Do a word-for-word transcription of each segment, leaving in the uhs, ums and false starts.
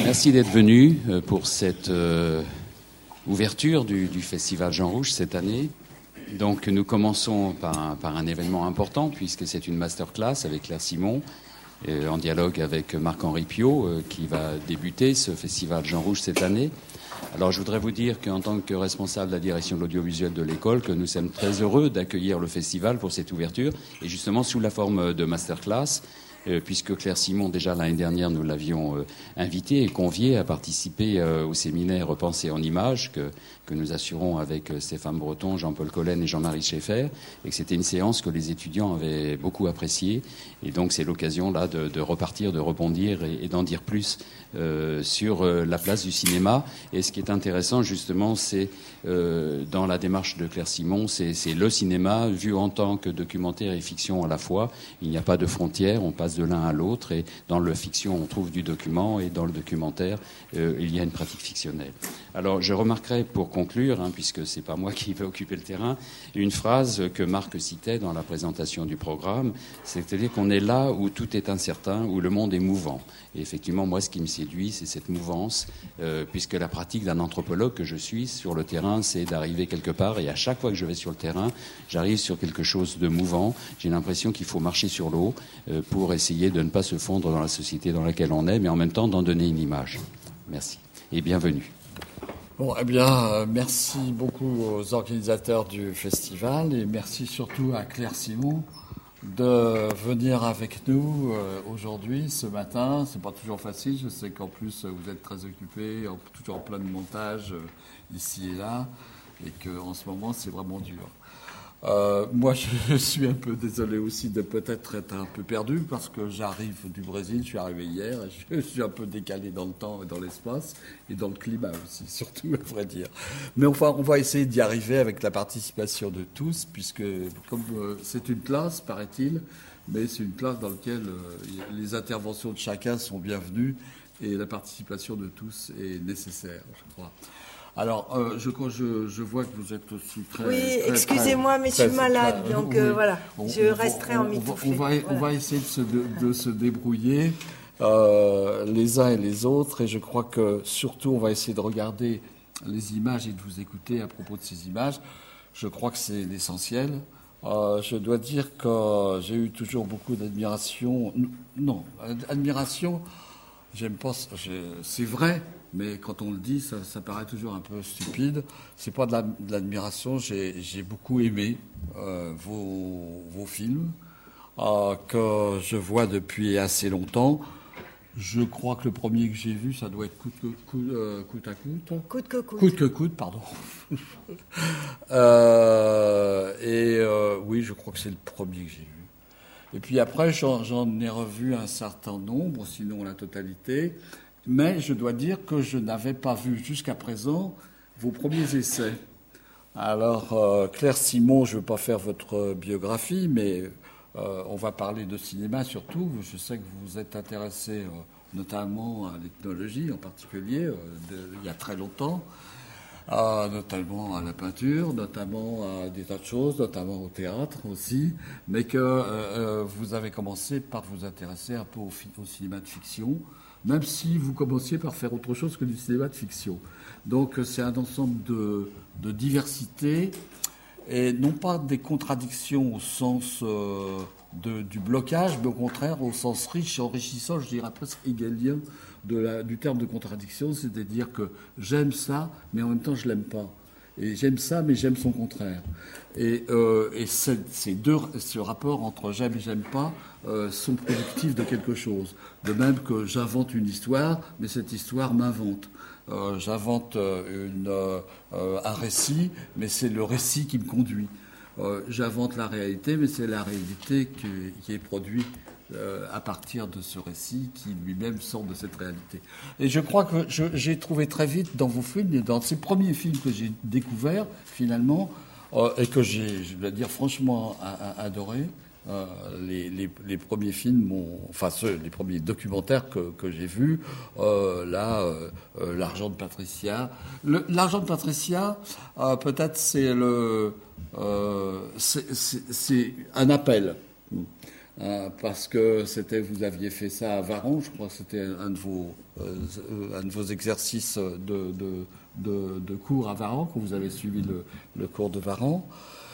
Merci d'être venu pour cette euh, ouverture du, du Festival Jean Rouch cette année. Donc nous commençons par un, par un événement important puisque c'est une masterclass avec Claire Simon euh, en dialogue avec Marc-Henri Piot euh, qui va débuter ce Festival Jean Rouch cette année. Alors je voudrais vous dire qu'en tant que responsable de la direction de l'audiovisuel de l'école, que nous sommes très heureux d'accueillir le festival pour cette ouverture et justement sous la forme de masterclass. Euh, puisque Claire Simon, déjà l'année dernière, nous l'avions euh, invitée et conviée à participer euh, au séminaire Pensée en images que, que nous assurons avec euh, Stéphane Breton, Jean-Paul Collen et Jean-Marie Schaeffer, et que c'était une séance que les étudiants avaient beaucoup appréciée. Et donc c'est l'occasion là de, de repartir, de rebondir et, et d'en dire plus euh, sur euh, la place du cinéma. Et ce qui est intéressant justement, c'est euh, dans la démarche de Claire Simon, c'est, c'est le cinéma vu en tant que documentaire et fiction à la fois. Il n'y a pas de frontières, on passe de l'un à l'autre, et dans le fiction on trouve du document et dans le documentaire euh, il y a une pratique fictionnelle. Alors je remarquerai pour conclure, hein, puisque c'est pas moi qui vais occuper le terrain, une phrase que Marc citait dans la présentation du programme, c'est-à-dire qu'on est là où tout est incertain, où le monde est mouvant. Et effectivement moi ce qui me séduit c'est cette mouvance, euh, puisque la pratique d'un anthropologue que je suis sur le terrain c'est d'arriver quelque part, et à chaque fois que je vais sur le terrain j'arrive sur quelque chose de mouvant. J'ai l'impression qu'il faut marcher sur l'eau euh, pour essayer de ne pas se fondre dans la société dans laquelle on est, mais en même temps d'en donner une image. Merci et bienvenue. Bon, eh bien, euh, merci beaucoup aux organisateurs du festival et merci surtout à Claire Simon de venir avec nous euh, aujourd'hui, ce matin. C'est pas toujours facile, je sais qu'en plus vous êtes très occupés, en, toujours en plein de montage euh, ici et là, et qu'en ce moment c'est vraiment dur. Euh, moi, je suis un peu désolé aussi de peut-être être un peu perdu parce que j'arrive du Brésil, je suis arrivé hier, et je suis un peu décalé dans le temps et dans l'espace et dans le climat aussi, surtout, à vrai dire. Mais enfin, on va essayer d'y arriver avec la participation de tous, puisque comme euh, c'est une classe, paraît-il, mais c'est une classe dans laquelle euh, les interventions de chacun sont bienvenues et la participation de tous est nécessaire, je crois. Alors, euh, je, je, je vois que vous êtes aussi très... Oui, très, excusez-moi, mais je suis malade, très, donc euh, oui, voilà, on, je on, resterai on, en mitouflée. On va, voilà. on va essayer de se, de, de se débrouiller euh, les uns et les autres, et je crois que surtout, on va essayer de regarder les images et de vous écouter à propos de ces images. Je crois que c'est l'essentiel. Euh, je dois dire que j'ai eu toujours beaucoup d'admiration. Non, admiration, j'aime pas... C'est vrai. Mais quand on le dit, ça, ça paraît toujours un peu stupide. C'est pas de, la, de l'admiration. J'ai, j'ai beaucoup aimé euh, vos, vos films euh, que je vois depuis assez longtemps. Je crois que le premier que j'ai vu, ça doit être Coûte que coûte, euh, coûte à coûte. Coûte que coûte. Coûte que coûte, pardon. euh, et euh, oui, je crois que c'est le premier que j'ai vu. Et puis après, j'en, j'en ai revu un certain nombre, sinon la totalité. Mais je dois dire que je n'avais pas vu jusqu'à présent vos premiers essais. Alors, euh, Claire Simon, je ne veux pas faire votre biographie, mais euh, on va parler de cinéma surtout. Je sais que vous vous êtes intéressé euh, notamment à l'ethnologie en particulier, euh, de, il y a très longtemps, euh, notamment à la peinture, notamment à des tas de choses, notamment au théâtre aussi, mais que euh, vous avez commencé par vous intéresser un peu au, au cinéma de fiction, même si vous commenciez par faire autre chose que du cinéma de fiction. Donc c'est un ensemble de, de diversité, et non pas des contradictions au sens euh, de, du blocage, mais au contraire au sens riche et enrichissant, je dirais presque hegelien, de la, du terme de contradiction, c'est-à-dire que j'aime ça, mais en même temps je l'aime pas. Et j'aime ça, mais j'aime son contraire. Et, euh, et ces, ces deux, ce rapport entre j'aime et j'aime pas euh, sont productifs de quelque chose. De même que j'invente une histoire, mais cette histoire m'invente. Euh, j'invente une, euh, un récit, mais c'est le récit qui me conduit. Euh, j'invente la réalité, mais c'est la réalité qui, qui est produite euh, à partir de ce récit qui lui-même sort de cette réalité. Et je crois que je, j'ai trouvé très vite dans vos films, dans ces premiers films que j'ai découverts finalement, euh, et que j'ai, je dois dire franchement, a, a, adoré. Euh, les, les, les premiers films, ont, enfin ceux, les premiers documentaires que, que j'ai vus, euh, là, euh, euh, L'argent de Patricia. Le, L'argent de Patricia, euh, peut-être c'est le, euh, c'est, c'est, c'est un appel. euh, parce que c'était, vous aviez fait ça à Varan, je crois que c'était un de vos, euh, un de vos exercices de, de, de, de cours à Varan, quand vous avez suivi le, le cours de Varan.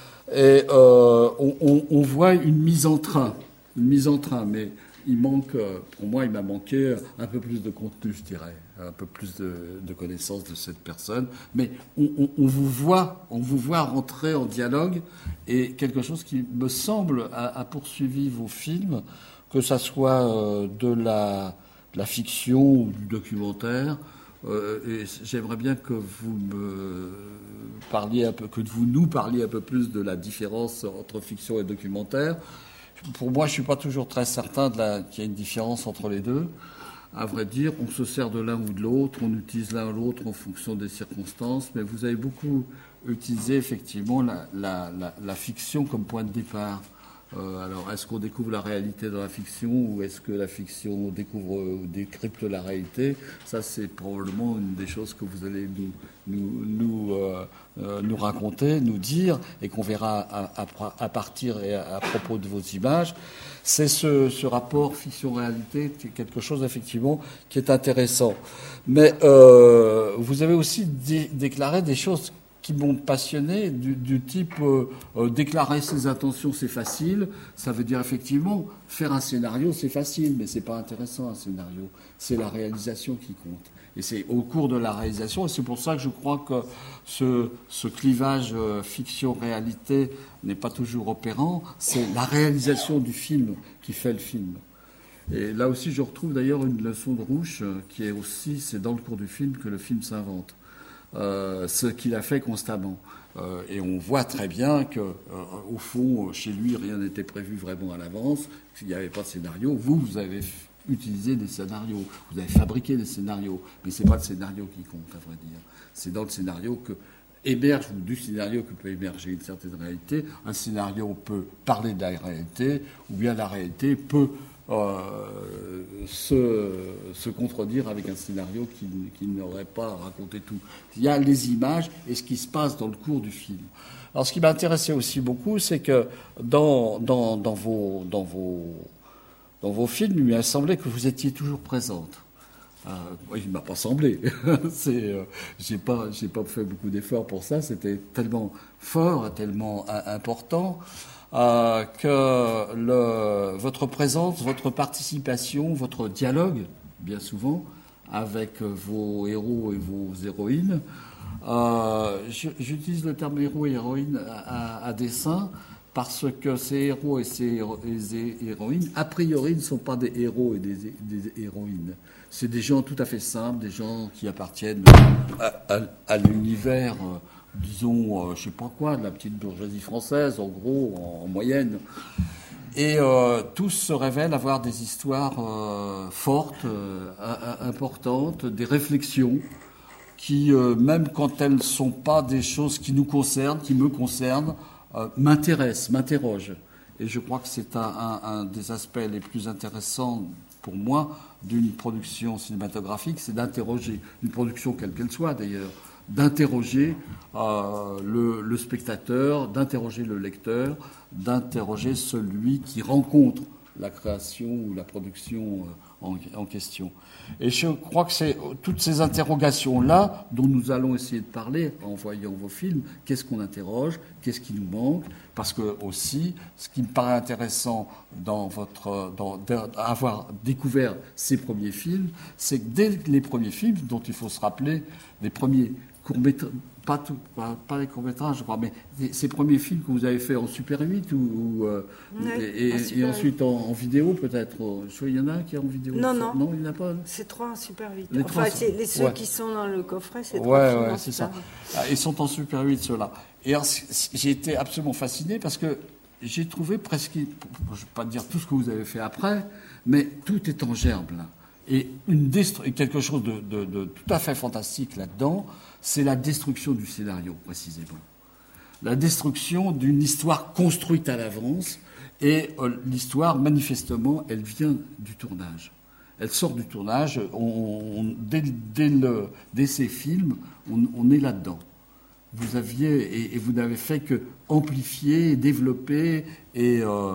Et euh, on, on, on voit une mise en train, une mise en train, mais il manque, pour moi, il m'a manqué un peu plus de contenu, je dirais, un peu plus de, de connaissance de cette personne. Mais on, on, on vous voit, on vous voit rentrer en dialogue, et quelque chose qui me semble a, a poursuivi vos films, que ça soit de la, de la fiction ou du documentaire. Euh, et j'aimerais bien que vous me parliez un peu, que vous nous parliez un peu plus de la différence entre fiction et documentaire. Pour moi, je ne suis pas toujours très certain de la, qu'il y a une différence entre les deux. À vrai dire, on se sert de l'un ou de l'autre, on utilise l'un ou l'autre en fonction des circonstances, mais vous avez beaucoup utilisé effectivement la, la, la, la fiction comme point de départ. Euh, alors, est-ce qu'on découvre la réalité dans la fiction ou est-ce que la fiction découvre ou décrypte la réalité? Ça, c'est probablement une des choses que vous allez nous, nous, nous, euh, euh, nous raconter, nous dire, et qu'on verra à, à, à partir et à, à propos de vos images. C'est ce, ce rapport fiction-réalité, qui est quelque chose, effectivement, qui est intéressant. Mais euh, vous avez aussi dé- déclaré des choses qui m'ont passionné, du, du type euh, euh, déclarer ses intentions, c'est facile. Ça veut dire effectivement faire un scénario, c'est facile, mais c'est pas intéressant un scénario. C'est la réalisation qui compte. Et c'est au cours de la réalisation, et c'est pour ça que je crois que ce, ce clivage euh, fiction-réalité n'est pas toujours opérant. C'est la réalisation du film qui fait le film. Et là aussi, je retrouve d'ailleurs une leçon de Rouch euh, qui est aussi, c'est dans le cours du film que le film s'invente. Euh, ce qu'il a fait constamment. Euh, et on voit très bien que, euh, au fond, chez lui, rien n'était prévu vraiment à l'avance. Il n'y avait pas de scénario. Vous, vous avez utilisé des scénarios. Vous avez fabriqué des scénarios. Mais c'est pas le scénario qui compte, à vrai dire. C'est dans le scénario que émerge, ou du scénario que peut émerger une certaine réalité. Un scénario peut parler de la réalité, ou bien la réalité peut Euh, se, se contredire avec un scénario qui, qui n'aurait pas raconté tout. Il y a les images et ce qui se passe dans le cours du film. Alors, ce qui m'intéressait aussi beaucoup, c'est que dans, dans, dans, vos, dans, vos, dans vos films, il m'a semblé que vous étiez toujours présente. Euh, il ne m'a pas semblé. c'est, euh, j'ai pas, j'ai pas fait beaucoup d'efforts pour ça. C'était tellement fort, tellement important. Euh, que le, votre présence, votre participation, votre dialogue, bien souvent, avec vos héros et vos héroïnes. Euh, j'utilise le terme héros et héroïne à, à, à dessein parce que ces héros et ces, héro, et ces héroïnes, a priori, ne sont pas des héros et des, des héroïnes. C'est des gens tout à fait simples, des gens qui appartiennent à, à, à l'univers euh, disons, euh, je sais pas quoi, de la petite bourgeoisie française, en gros, en, en moyenne. Et euh, tous se révèlent avoir des histoires euh, fortes, euh, importantes, des réflexions qui, euh, même quand elles ne sont pas des choses qui nous concernent, qui me concernent, euh, m'intéressent, m'interrogent. Et je crois que c'est un, un, un des aspects les plus intéressants pour moi d'une production cinématographique, c'est d'interroger, une production quelle qu'elle soit d'ailleurs, d'interroger euh, le, le spectateur, d'interroger le lecteur, d'interroger celui qui rencontre la création ou la production en, en question. Et je crois que c'est toutes ces interrogations-là dont nous allons essayer de parler en voyant vos films. Qu'est-ce qu'on interroge? Qu'est-ce qui nous manque? Parce que aussi, ce qui me paraît intéressant dans votre, dans, d'avoir découvert ces premiers films, c'est que dès les premiers films, dont il faut se rappeler, les premiers courts-métrages, pas, tout, pas, pas les courts-métrages, je crois, mais ces premiers films que vous avez faits en Super huit ou, ou euh, ouais, et, et, et ensuite en, en vidéo peut-être. Il y en a un qui est en vidéo. Non, non. Non, il n'y en a pas. C'est trois en Super huit. Les enfin, trois, c'est les ceux ouais. qui sont dans le coffret, c'est trois ouais, films ouais, en c'est Super ça. huit. Ah, ils sont en Super huit, ceux-là. Et alors, j'ai été absolument fasciné parce que j'ai trouvé presque, je ne vais pas dire tout ce que vous avez fait après, mais tout est en gerbe là. Et une destru- quelque chose de, de, de tout à fait fantastique là-dedans, c'est la destruction du scénario, précisément. La destruction d'une histoire construite à l'avance, et euh, l'histoire, manifestement, elle vient du tournage. Elle sort du tournage, on, on, dès, dès, le, dès ces films, on, on est là-dedans. Vous aviez, et, et vous n'avez fait que amplifier, développer et, euh,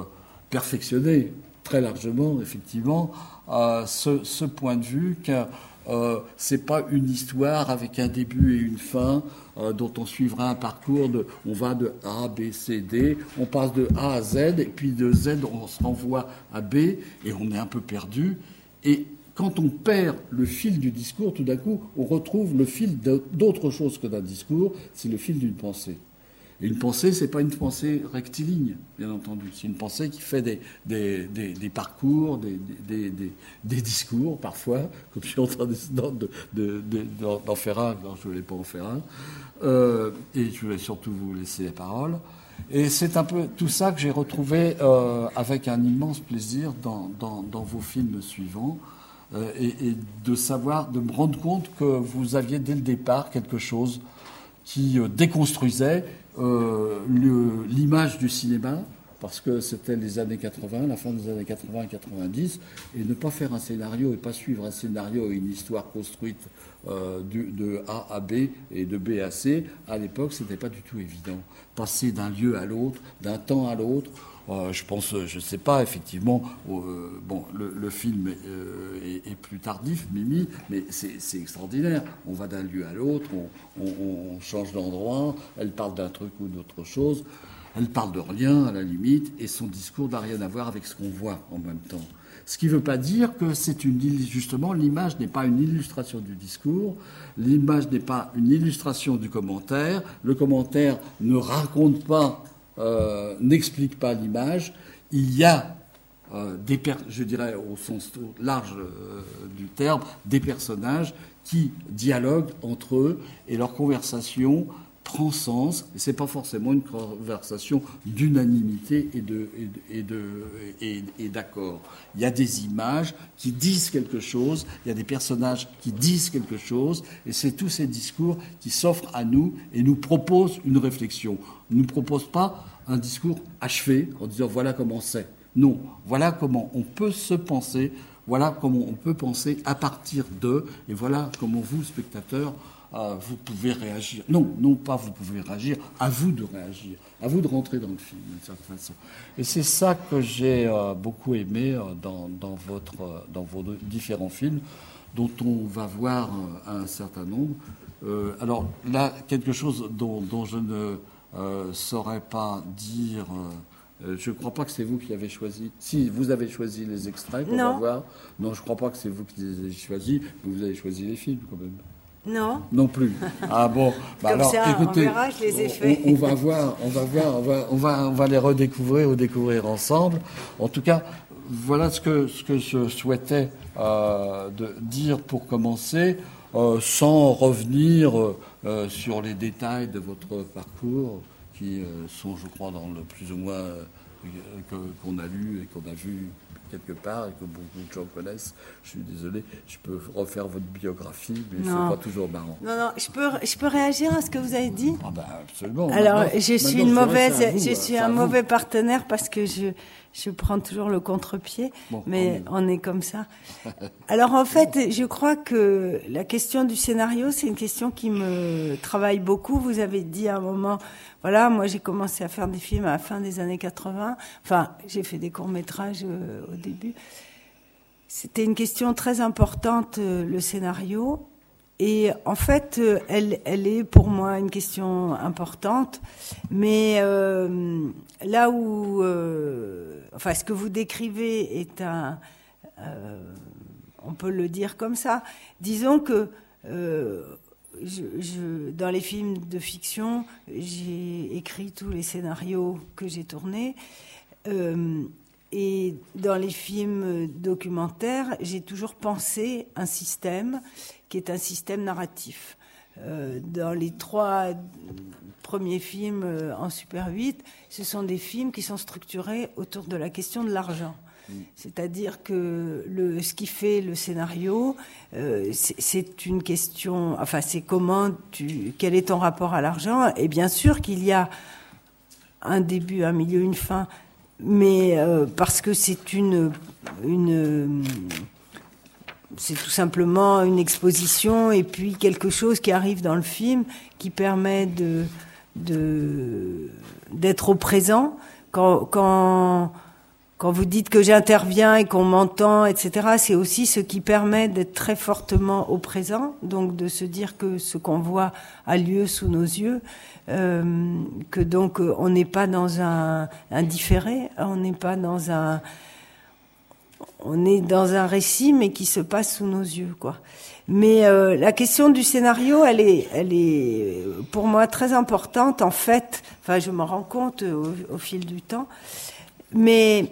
perfectionné très largement, effectivement, euh, ce, ce point de vue que euh, c'est pas une histoire avec un début et une fin euh, dont on suivra un parcours de, on va de A, B, C, D, on passe de A à Z et puis de Z on se renvoie à B et on est un peu perdu. Et quand on perd le fil du discours, tout d'un coup, on retrouve le fil d'autre chose que d'un discours, c'est le fil d'une pensée. Et une pensée, c'est pas une pensée rectiligne, bien entendu. C'est une pensée qui fait des, des, des, des parcours, des, des, des, des discours, parfois, comme je suis en train de, de, de, de, d'en faire un, alors je ne voulais pas en faire un. Euh, et je voulais surtout vous laisser la parole. Et c'est un peu tout ça que j'ai retrouvé euh, avec un immense plaisir dans, dans, dans vos films suivants. Euh, et, et de savoir, de me rendre compte que vous aviez dès le départ quelque chose qui euh, déconstruisait euh, le, l'image du cinéma, parce que c'était les années quatre-vingts, la fin des années quatre-vingts et quatre-vingt-dix, et ne pas faire un scénario et pas suivre un scénario et une histoire construite euh, du, de A à B et de B à C, à l'époque, c'était pas du tout évident. Passer d'un lieu à l'autre, d'un temps à l'autre. Euh, je pense, je ne sais pas, effectivement, euh, bon, le, le film euh, est, est plus tardif, Mimi, mais c'est, c'est extraordinaire. On va d'un lieu à l'autre, on, on, on change d'endroit, elle parle d'un truc ou d'autre chose, elle parle de rien, à la limite, et son discours n'a rien à voir avec ce qu'on voit en même temps. Ce qui ne veut pas dire que c'est une, justement, l'image n'est pas une illustration du discours, l'image n'est pas une illustration du commentaire, le commentaire ne raconte pas, euh, n'explique pas l'image. Il y a, euh, des per- je dirais au sens large euh, du terme, des personnages qui dialoguent entre eux et leur conversation prend sens, et c'est pas forcément une conversation d'unanimité et de et de et, et d'accord. Il y a des images qui disent quelque chose, il y a des personnages qui disent quelque chose, et c'est tous ces discours qui s'offrent à nous et nous proposent une réflexion. Ne nous proposent pas un discours achevé en disant voilà comment c'est. Non, voilà comment on peut se penser, voilà comment on peut penser à partir de, et voilà comment vous, spectateurs, Euh, vous pouvez réagir. Non, non pas vous pouvez réagir, à vous de réagir, à vous de rentrer dans le film, d'une certaine façon. Et c'est ça que j'ai euh, beaucoup aimé euh, dans, dans, votre, euh, dans vos différents films, dont on va voir euh, un certain nombre. Euh, alors là, quelque chose dont, dont je ne euh, saurais pas dire... Euh, je ne crois pas que c'est vous qui avez choisi. Si, vous avez choisi les extraits qu'on va voir. Non, je ne crois pas que c'est vous qui les avez choisis, mais vous avez choisi les films quand même. Non. Non plus. Ah bon. Bah Comme alors, ça, écoutez, on verra, je les ai faits. On, on va voir, on va voir, on va, on va, on va les redécouvrir ou découvrir ensemble. En tout cas, voilà ce que ce que je souhaitais euh, de dire pour commencer, euh, sans revenir euh, sur les détails de votre parcours, qui euh, sont, je crois, dans le plus ou moins euh, que, qu'on a lu et qu'on a vu quelque part et que beaucoup de gens connaissent. Je suis désolé, je peux refaire votre biographie, mais non. C'est pas toujours marrant. Non, non, je peux, je peux réagir à ce que vous avez dit. Ah ben absolument. Alors, maintenant, je suis une mauvaise, vous, je suis un mauvais partenaire parce que je, je prends toujours le contre-pied, bon, mais on est comme ça. Alors en fait, je crois que la question du scénario, c'est une question qui me travaille beaucoup. Vous avez dit à un moment, voilà, moi j'ai commencé à faire des films à la fin des années quatre-vingts. Enfin, j'ai fait des courts-métrages euh, au début. C'était une question très importante, euh, le scénario. Et en fait, euh, elle, elle est pour moi une question importante. Mais euh, là où, euh, enfin, ce que vous décrivez est un, euh, on peut le dire comme ça. Disons que euh, je, je, dans les films de fiction, j'ai écrit tous les scénarios que j'ai tournés. Euh, et dans les films documentaires, j'ai toujours pensé un système qui est un système narratif. Euh, dans les trois premiers films euh, en Super huit, ce sont des films qui sont structurés autour de la question de l'argent. Mmh. C'est-à-dire que le, ce qui fait le scénario, euh, c'est, c'est une question... Enfin, c'est comment tu... Quel est ton rapport à l'argent ? Et bien sûr qu'il y a un début, un milieu, une fin, mais euh, parce que c'est une... une c'est tout simplement une exposition et puis quelque chose qui arrive dans le film qui permet de, de, d'être au présent. Quand, quand, quand vous dites que j'interviens et qu'on m'entend, et cetera, c'est aussi ce qui permet d'être très fortement au présent, donc de se dire que ce qu'on voit a lieu sous nos yeux, euh, que donc on n'est pas dans un, un différé, on n'est pas dans un, on est dans un récit, mais qui se passe sous nos yeux, quoi. Mais euh, la question du scénario, elle est, elle est pour moi très importante, en fait. Enfin, je m'en rends compte au, au fil du temps, mais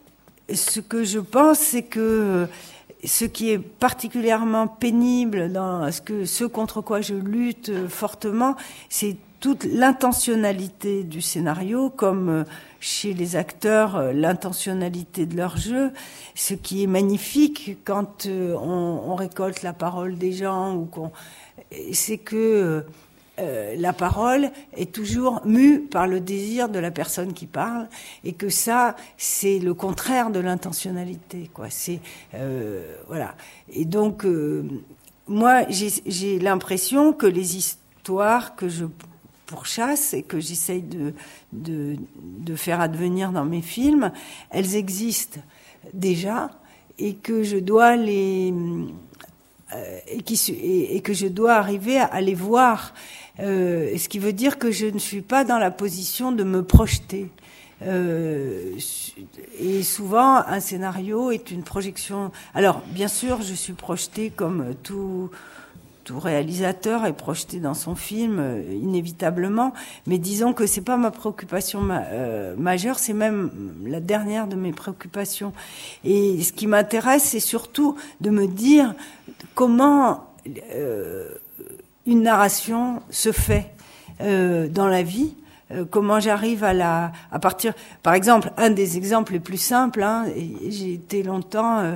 ce que je pense, c'est que ce qui est particulièrement pénible dans ce que ce contre quoi je lutte fortement, c'est toute l'intentionnalité du scénario, comme chez les acteurs, l'intentionnalité de leur jeu, ce qui est magnifique quand on, on récolte la parole des gens, ou qu'on, c'est que Euh, la parole est toujours mue par le désir de la personne qui parle, et que ça, c'est le contraire de l'intentionnalité, quoi. C'est euh, voilà. Et donc, euh, moi, j'ai, j'ai l'impression que les histoires que je pourchasse et que j'essaye de, de de faire advenir dans mes films, elles existent déjà, et que je dois les euh, et, qui, et, et que je dois arriver à, à les voir. Euh, ce qui veut dire que je ne suis pas dans la position de me projeter. Euh, et souvent, un scénario est une projection. Alors, bien sûr, je suis projetée comme tout, tout réalisateur est projeté dans son film, euh, inévitablement. Mais disons que c'est pas ma préoccupation ma, euh, majeure, c'est même la dernière de mes préoccupations. Et ce qui m'intéresse, c'est surtout de me dire comment euh, une narration se fait euh, dans la vie, euh, comment j'arrive à la, à partir, par exemple, un des exemples les plus simples, hein, et j'ai été longtemps euh,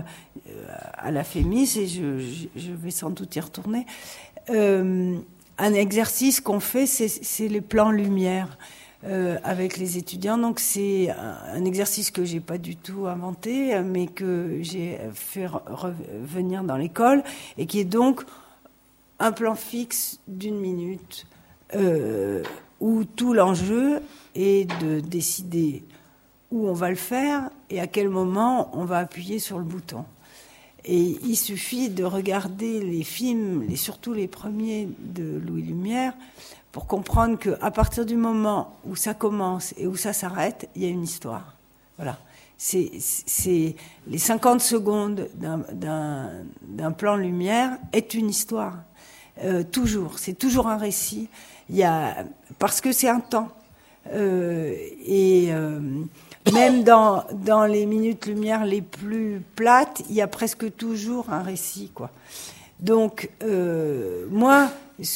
à la Fémis, et je, je, je vais sans doute y retourner. Euh, un exercice qu'on fait, c'est, c'est les plans lumière euh, avec les étudiants. Donc c'est un, un exercice que j'ai pas du tout inventé, mais que j'ai fait revenir dans l'école, et qui est donc un plan fixe d'une minute, euh, où tout l'enjeu est de décider où on va le faire et à quel moment on va appuyer sur le bouton. Et il suffit de regarder les films, les, surtout les premiers de Louis Lumière, pour comprendre qu'à partir du moment où ça commence et où ça s'arrête, il y a une histoire. Voilà. C'est, c'est les cinquante secondes d'un, d'un, d'un plan lumière est une histoire. Euh, toujours, c'est toujours un récit. Il y a, parce que c'est un temps. Euh, et euh, même dans dans les minutes lumière les plus plates, il y a presque toujours un récit, quoi. Donc euh, moi,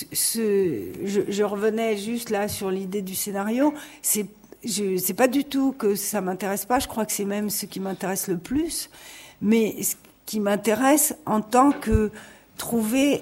ce, je, je revenais juste là sur l'idée du scénario. C'est je c'est pas du tout que ça m'intéresse pas. Je crois que c'est même ce qui m'intéresse le plus. Mais ce qui m'intéresse en tant que trouver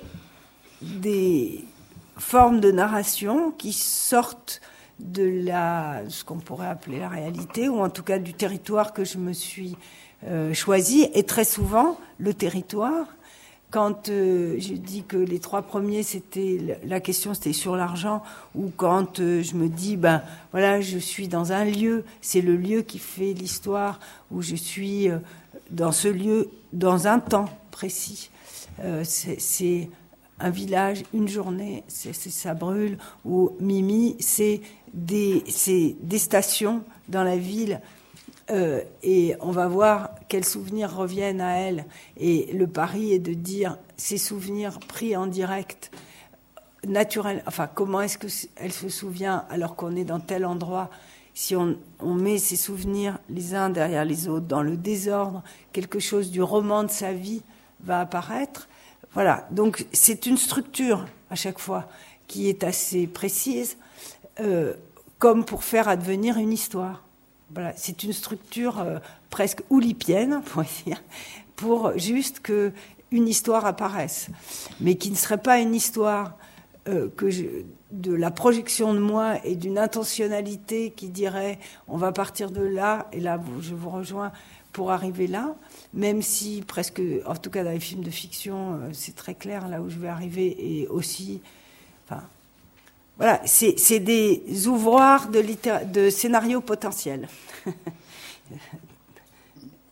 des formes de narration qui sortent de la, ce qu'on pourrait appeler la réalité, ou en tout cas du territoire que je me suis euh, choisi. Et très souvent, le territoire, quand euh, je dis que les trois premiers, c'était la question, c'était sur l'argent, ou quand euh, je me dis, ben voilà, je suis dans un lieu, c'est le lieu qui fait l'histoire, ou je suis euh, dans ce lieu, dans un temps précis. Euh, c'est, c'est un village, une journée, c'est, c'est ça brûle, ou Mimi, c'est des, c'est des stations dans la ville, euh, et on va voir quels souvenirs reviennent à elle. Et le pari est de dire ces souvenirs pris en direct, naturel. Enfin, comment est-ce que elle se souvient alors qu'on est dans tel endroit? Si on, on met ces souvenirs les uns derrière les autres dans le désordre, quelque chose du roman de sa vie va apparaître. Voilà, donc c'est une structure à chaque fois qui est assez précise, euh, comme pour faire advenir une histoire. Voilà, c'est une structure euh, presque oulipienne, on pourrait dire, pour juste que une histoire apparaisse, mais qui ne serait pas une histoire euh, que je, de la projection de moi et d'une intentionnalité qui dirait on va partir de là, et là je vous rejoins, pour arriver là, même si presque, en tout cas dans les films de fiction, c'est très clair là où je vais arriver, et aussi, enfin, voilà, c'est, c'est des ouvroirs de, littéra- de scénarios potentiels.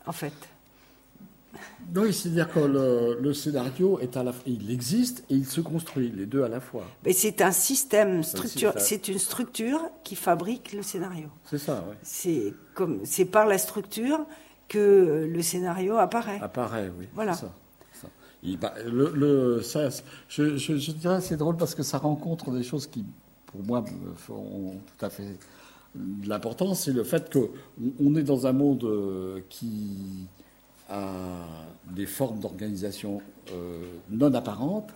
en fait. Oui, c'est-à-dire que le, le scénario est à la, il existe et il se construit, les deux à la fois. Mais c'est un système, structure, c'est une structure qui fabrique le scénario. C'est ça, oui. C'est comme, c'est par la structure que le scénario apparaît. Apparaît, oui. Voilà. C'est ça. Ça. Il, bah, le, le, ça, je, je, je dirais c'est drôle parce que ça rencontre des choses qui, pour moi, ont tout à fait de l'importance. C'est le fait qu'on on est dans un monde qui a des formes d'organisation euh, non apparentes.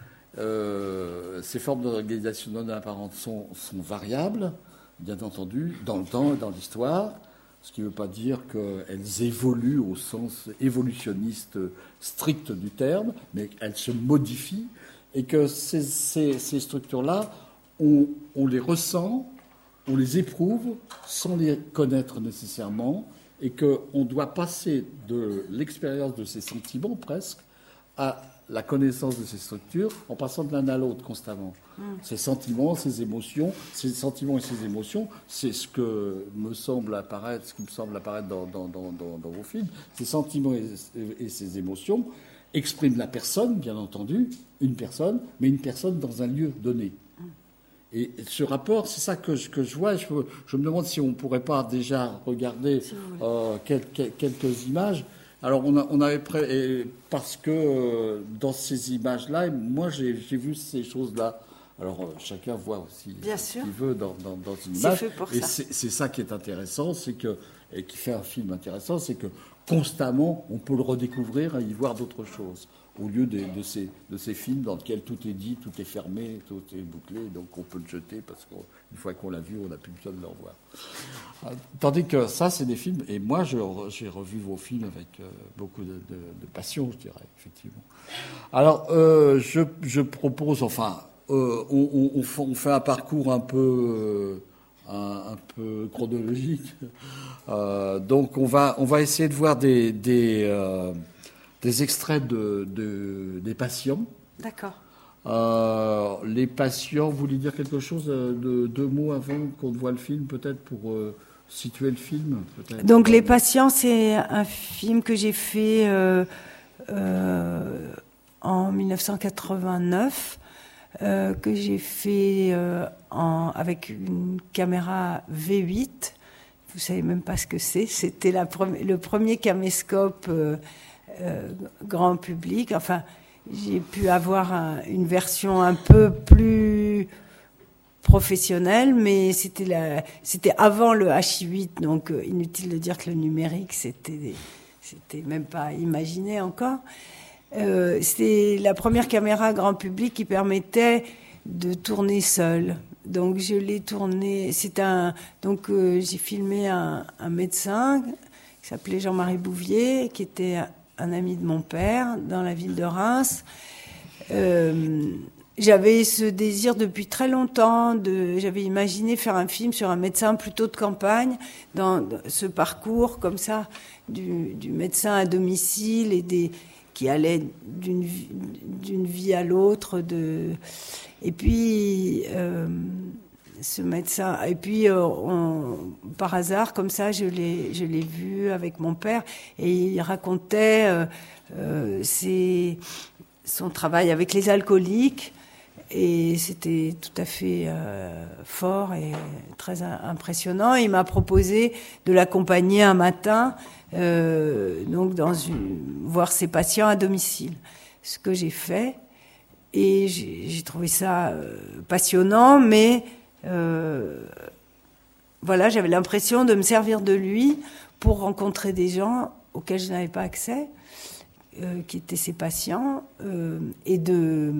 Euh, ces formes d'organisation non apparentes sont, sont variables, bien entendu, dans le temps et dans l'histoire, ce qui ne veut pas dire qu'elles évoluent au sens évolutionniste strict du terme, mais qu'elles se modifient, et que ces, ces, ces structures-là, on, on les ressent, on les éprouve sans les connaître nécessairement, et qu'on doit passer de l'expérience de ces sentiments presque à la connaissance de ces structures en passant de l'un à l'autre constamment. Mmh. Ces sentiments, ces émotions, ces sentiments et ces émotions, c'est ce que me semble apparaître, ce qui me semble apparaître dans, dans, dans, dans, dans vos films. Ces sentiments et, et, et ces émotions expriment la personne, bien entendu, une personne, mais une personne dans un lieu donné. Et ce rapport, c'est ça que je, que je vois. Je, je me demande si on ne pourrait pas déjà regarder euh, quelques, quelques images. Alors, on, a, on avait prêt, et parce que euh, dans ces images-là, moi, j'ai, j'ai vu ces choses-là. Alors, euh, chacun voit aussi Bien ce sûr. qu'il veut dans, dans, dans une image. C'est fait pour et ça. C'est, c'est ça qui est intéressant, c'est que, et qui fait un film intéressant, c'est que constamment, on peut le redécouvrir et y voir d'autres choses. Au lieu de, de, ces, de ces films dans lesquels tout est dit, tout est fermé, tout est bouclé, donc on peut le jeter parce qu'une fois qu'on l'a vu, on n'a plus besoin de le revoir. Tandis que ça, c'est des films, et moi, je, j'ai revu vos films avec euh, beaucoup de, de, de passion, je dirais, effectivement. Alors, euh, je, je propose, enfin, euh, on, on, on fait un parcours un peu, euh, un, un peu chronologique. Euh, donc, on va, on va essayer de voir des... des euh, des extraits de, de, des patients. D'accord. Euh, les patients, vous voulez dire quelque chose de deux mots avant qu'on voit le film, peut-être, pour euh, situer le film peut-être. Donc, Les Patients, c'est un film que j'ai fait euh, euh, en dix-neuf cent quatre-vingt-neuf, euh, que j'ai fait euh, en, avec une caméra V huit. Vous savez même pas ce que c'est. C'était la pre- le premier caméscope euh, Euh, grand public. Enfin, j'ai pu avoir un, une version un peu plus professionnelle, mais c'était la, c'était avant le H huit, donc euh, inutile de dire que le numérique, c'était, c'était même pas imaginé encore. Euh, c'était la première caméra grand public qui permettait de tourner seul. Donc je l'ai tourné. C'est un, donc euh, j'ai filmé un, un médecin qui s'appelait Jean-Marie Bouvier, qui était un ami de mon père, dans la ville de Reims. Euh, j'avais ce désir depuis très longtemps, de, j'avais imaginé faire un film sur un médecin plutôt de campagne, dans ce parcours comme ça, du, du médecin à domicile, et des, qui allait d'une, d'une vie à l'autre. De, et puis... Euh, ce médecin, et puis euh, on, par hasard comme ça je l'ai je l'ai vu avec mon père, et il racontait euh, euh, ses, son travail avec les alcooliques, et c'était tout à fait euh, fort et très impressionnant. Il m'a proposé de l'accompagner un matin euh, donc dans une, voir ses patients à domicile, ce que j'ai fait, et j'ai, j'ai trouvé ça euh, passionnant, mais Euh, voilà, j'avais l'impression de me servir de lui pour rencontrer des gens auxquels je n'avais pas accès, euh, qui étaient ses patients, euh, et de,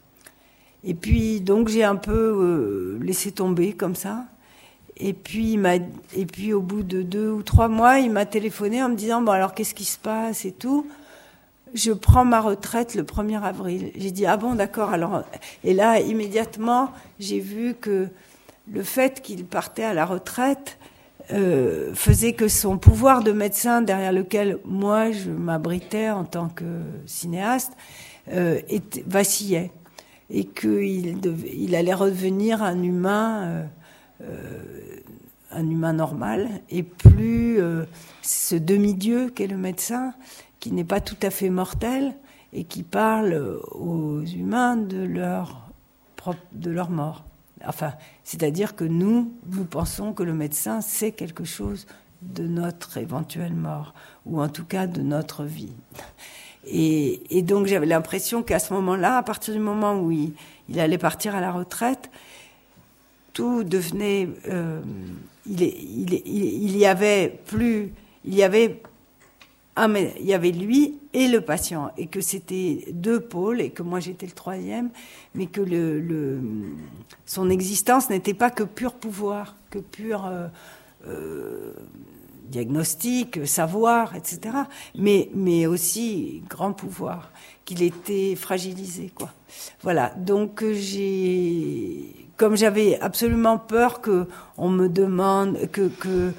et puis donc j'ai un peu euh, laissé tomber comme ça. Et puis il m'a, et puis au bout de deux ou trois mois, il m'a téléphoné en me disant bon alors qu'est-ce qui se passe et tout. Je prends ma retraite le premier avril. J'ai dit ah bon d'accord alors. Et là immédiatement j'ai vu que le fait qu'il partait à la retraite euh, faisait que son pouvoir de médecin, derrière lequel moi je m'abritais en tant que cinéaste, euh, était, vacillait, et qu'il devait, il allait redevenir un humain, euh, euh, un humain normal, et plus euh, ce demi-dieu qu'est le médecin, qui n'est pas tout à fait mortel, et qui parle aux humains de leur, de leur mort. Enfin, c'est-à-dire que nous, nous pensons que le médecin sait quelque chose de notre éventuelle mort, ou en tout cas de notre vie. Et, et donc j'avais l'impression qu'à ce moment-là, à partir du moment où il, il allait partir à la retraite, tout devenait... Euh, il, il, il, il y avait plus... Il y avait, un, il y avait lui et le patient, et que c'était deux pôles, et que moi j'étais le troisième, mais que le, le, son existence n'était pas que pur pouvoir, que pur... Euh, euh, diagnostic, savoir, et cetera. Mais, mais aussi grand pouvoir, qu'il était fragilisé, quoi. Voilà. Donc j'ai, comme j'avais absolument peur que on me demande que que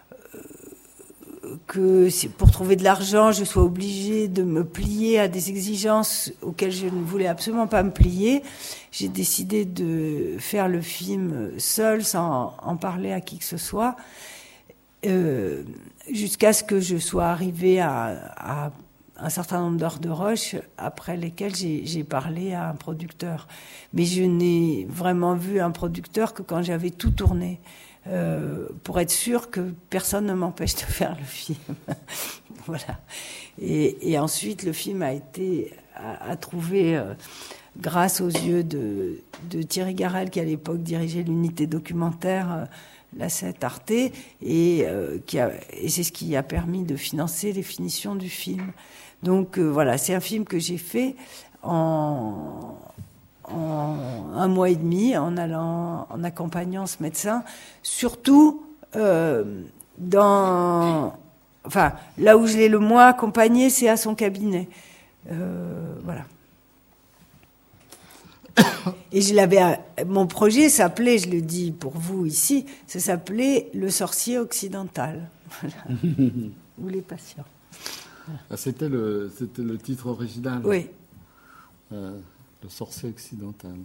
que pour trouver de l'argent, je sois obligée de me plier à des exigences auxquelles je ne voulais absolument pas me plier, j'ai décidé de faire le film seul, sans en parler à qui que ce soit. Euh, jusqu'à ce que je sois arrivée à, à un certain nombre d'heures de rush, après lesquelles j'ai, j'ai parlé à un producteur. Mais je n'ai vraiment vu un producteur que quand j'avais tout tourné, euh, pour être sûr que personne ne m'empêche de faire le film. Voilà. Et, et ensuite, le film a été a, a trouvé, euh, grâce aux yeux de, de Thierry Garel, qui à l'époque dirigeait l'unité documentaire, euh, la sept Arte, et, euh, qui a, et c'est ce qui a permis de financer les finitions du film. Donc euh, voilà, c'est un film que j'ai fait en, en un mois et demi, en allant, en accompagnant ce médecin, surtout euh, dans, enfin là où je l'ai le moins accompagné, c'est à son cabinet. Euh, voilà. Et je l'avais, mon projet s'appelait, je le dis pour vous ici, ça s'appelait Le sorcier occidental. Voilà. Ou les patients. Ah, c'était, le, c'était le titre original. Oui. Euh, le sorcier occidental.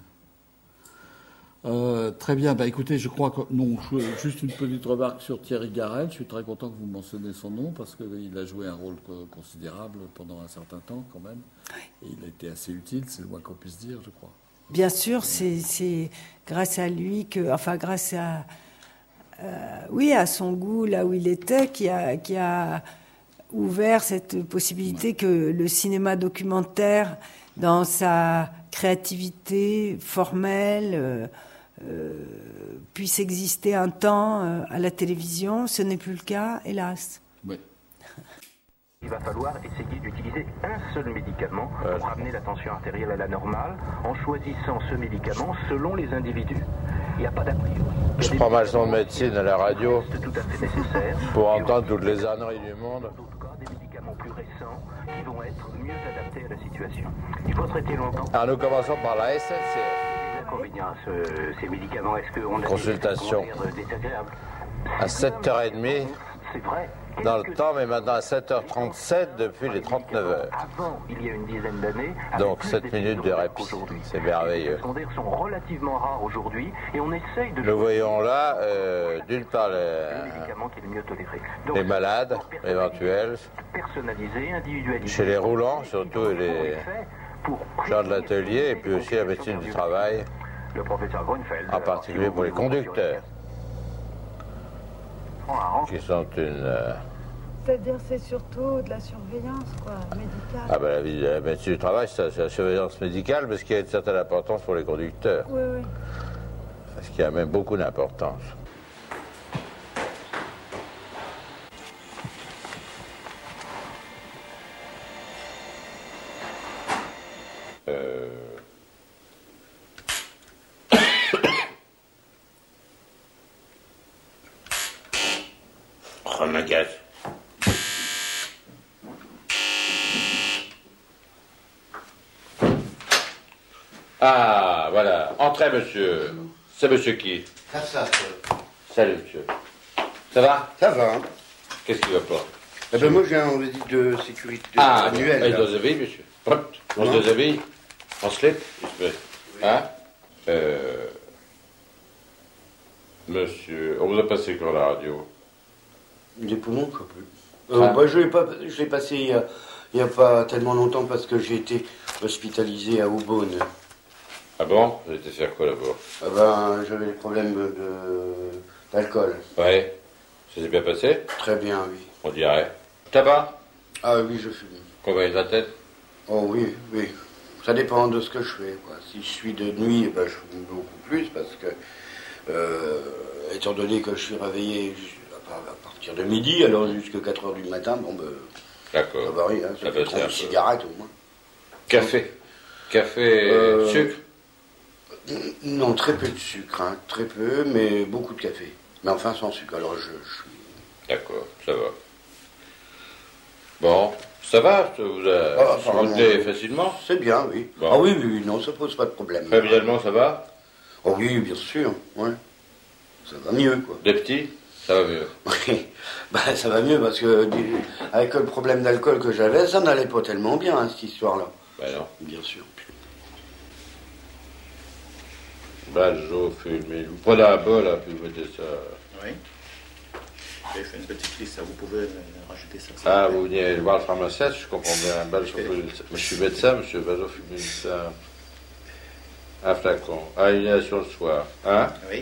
Euh, très bien. Bah, écoutez, je crois que... Non, je, juste une petite remarque sur Thierry Garel. Je suis très content que vous mentionnez son nom parce qu'il a joué un rôle considérable pendant un certain temps quand même. Et il a été assez utile, c'est le moins qu'on puisse dire, je crois. Bien sûr, c'est, c'est grâce à lui que, enfin grâce à, euh, oui, à son goût là où il était, qui a, qui a ouvert cette possibilité que le cinéma documentaire, dans sa créativité formelle, euh, euh, puisse exister un temps euh, à la télévision. Ce n'est plus le cas, hélas. Oui. Il va falloir essayer d'utiliser un seul médicament pour ramener la tension artérielle à la normale en choisissant ce médicament selon les individus. Il n'y a pas d'a priori. Je prends ma leçon de médecine à la radio tout à fait nécessaire pour entendre toutes les âneries du monde. En d'autres cas, des médicaments plus récents qui vont être mieux adaptés à la situation. Il faut traiter longtemps. Alors nous commençons par la S N C F. Les inconvénients à ce, ces médicaments, est-ce qu'on a Consultation. des désagréables À sept heures trente C'est vrai. dans le temps, mais maintenant à sept heures trente-sept depuis les trente-neuf heures. Avant, il y a une dizaine d'années, Donc sept minutes de répit, c'est merveilleux. Les secondaires sont relativement rares aujourd'hui et on essaye de... Nous voyons là, euh, d'une part, le les, médicament qui est le mieux toléré. Donc, les malades éventuels, personnalisé, individualisé. chez les roulants surtout, et les gens de l'atelier, et puis aussi la médecine du travail, Le professeur Grunfeld, en particulier pour les conducteurs, qui sont une... euh, C'est-à-dire, c'est surtout de la surveillance, quoi, médicale. Ah ben la, vie- la médecine du travail, c'est c'est la surveillance médicale, parce qu'il y a une certaine importance pour les conducteurs. Oui, oui. Parce qu'il y a même beaucoup d'importance. Euh... Oh, ma gaz. Ah, voilà. Entrez, monsieur. C'est monsieur qui? Ah, ça, ça. Salut, monsieur. Ça va? Ça va, hein. Qu'est-ce qui va pas? Eh ben, moi, j'ai un audit de sécurité Ah, annuel. et là. dos de vie, monsieur. Hop, on se Non. déshabille. En slip, espèce. Hein? Euh... Monsieur, on vous a passé quand la radio? Des poumons, je sais plus. Euh, ah. bah, je l'ai pas, je l'ai passé il y, a, il y a pas tellement longtemps parce que j'ai été hospitalisé à Aubonne. Ah bon? Vous avez été faire quoi là-bas? Ah ben, j'avais des problèmes de, d'alcool. Ouais. Ça s'est bien passé? Très bien, oui. On dirait. Tabac? Ah oui, je fume. Combien de la tête? Oh oui, oui. Ça dépend de ce que je fais, quoi. Si je suis de nuit, ben, je fume beaucoup plus parce que, euh, étant donné que je suis réveillé à partir de midi, alors jusqu'à quatre heures du matin, bon ben... D'accord. Ça varie, hein. Ça, ça fait trente cigarettes au moins. Café? Café euh, sucre? Non, très peu de sucre, hein. Très peu, mais beaucoup de café. Mais enfin sans sucre, alors je, je suis... D'accord, ça va. Bon, ça va? Ça vous a ah, remonté facilement? C'est bien, oui. Bon. Ah oui, oui, oui, non, ça pose pas de problème. Familialement, ça va? Oh oui, bien sûr, ouais. Ça va mieux, quoi. Des petits? Ça va mieux? Oui, bah, ça va mieux parce que avec le problème d'alcool que j'avais, ça n'allait pas tellement bien, hein, cette histoire-là. Ben non. Bien sûr. Bajo, fumé. Vous prenez un bol, là, puis vous mettez ça. Oui. J'ai fait une petite liste, ça, vous pouvez rajouter ça. Ah, vous venez voir le pharmacien, je comprends bien. Bajo, je suis médecin, monsieur Bajo, fumé ça. Un flacon. Ah, inhalation le soir. Hein? Oui.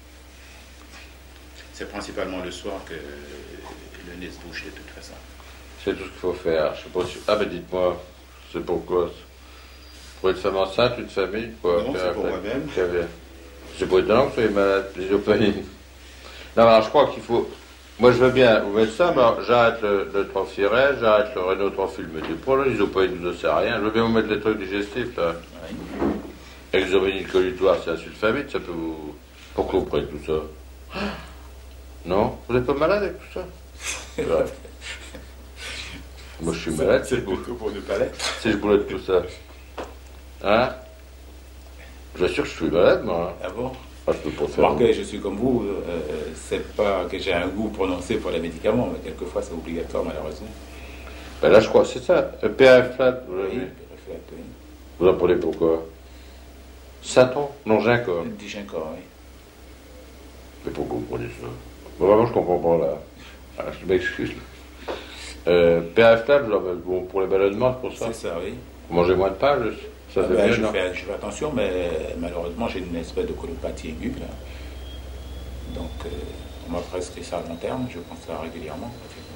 C'est principalement le soir que le nez se bouche de toute façon. C'est tout ce qu'il faut faire. Je sais pas si... Ah, ben dites-moi, c'est pourquoi? Pour une femme enceinte, une famille, quoi? Non, c'est pour moi-même. C'est pas étonnant que vous soyez malade, l'isopanie. Non, alors je crois qu'il faut... Moi, je veux bien vous mettre ça, mais j'arrête le, le Tranfiret, j'arrête le Rhénotrophile-méthil. Pour l'isopanie, ça ne sert à rien. Je veux bien vous mettre les trucs digestifs, là. Oui. Exoménil colutoire, c'est un sulfamide, ça peut vous... Pourquoi vous prenez tout ça? Non? Vous n'êtes pas malade avec tout ça? Ouais. Moi, je suis malade. C'est plutôt pour ne pas l'être. Si je boulette tout ça. Hein? Je suis sûr que je suis malade, moi. Ah bon? Ah, je peux pas faire. Remarquez, je suis comme vous, euh, c'est pas que j'ai un goût prononcé pour les médicaments, mais quelquefois c'est obligatoire, malheureusement. Ben là, je crois que c'est ça. P R F flat, vous l'avez oui, vu? P R F flat, oui. Vous en prenez pourquoi? Saton? Non, Ginkor. Du Ginkor, oui. Mais pourquoi vous prenez ça? Bon, vraiment, je comprends pas, là. Ah, je m'excuse. Euh, P R F flat, bon, pour les ballonnements, c'est pour ça? C'est ça, oui. Vous mangez moins de pain, ça ah c'est ben, bien, je, non? fais, je fais attention, mais malheureusement, j'ai une espèce de colopathie aiguë, là. Donc, euh, on m'a prescrit ça à long terme, je pense ça régulièrement.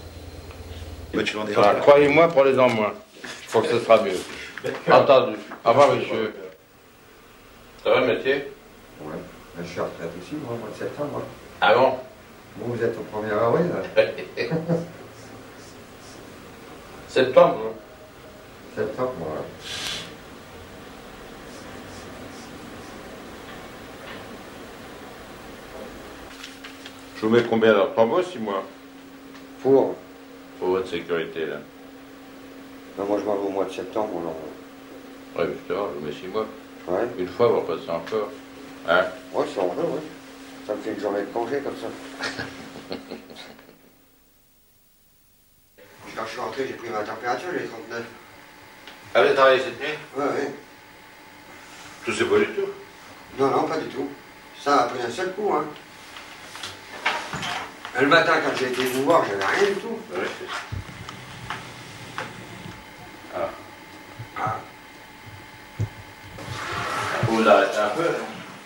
Ah, croyez-moi, prenez-en moins. Je crois que ce sera mieux. Entendu. Au revoir, monsieur. Ça va, le métier? Oui. Je suis en retraite aussi, moi, au mois de septembre. Ah bon? Vous, vous êtes au premier avril, là? Septembre, hein? Septembre, ouais. Je vous mets combien d'heures? Trois mois, six mois? Pour? Pour votre sécurité, là. Non, moi, je m'en vais au mois de septembre, alors. Oui, justement, je vous mets six mois. Ouais. Une fois, vous repassez encore. Hein? Oui, si on veut, oui. Ça me fait une journée de congé, comme ça. Quand je suis rentré, j'ai pris ma température, j'ai trente-neuf. Ah, vous avez travaillé cette nuit? Oui, oui. Tout c'est pas du tout? Non, non, pas du tout. Ça a pris un seul coup, hein. Et le matin, quand j'ai été vous voir, j'avais rien du tout. Oui, c'est ça. Ah. Ah. Vous vous arrêtez un peu, là?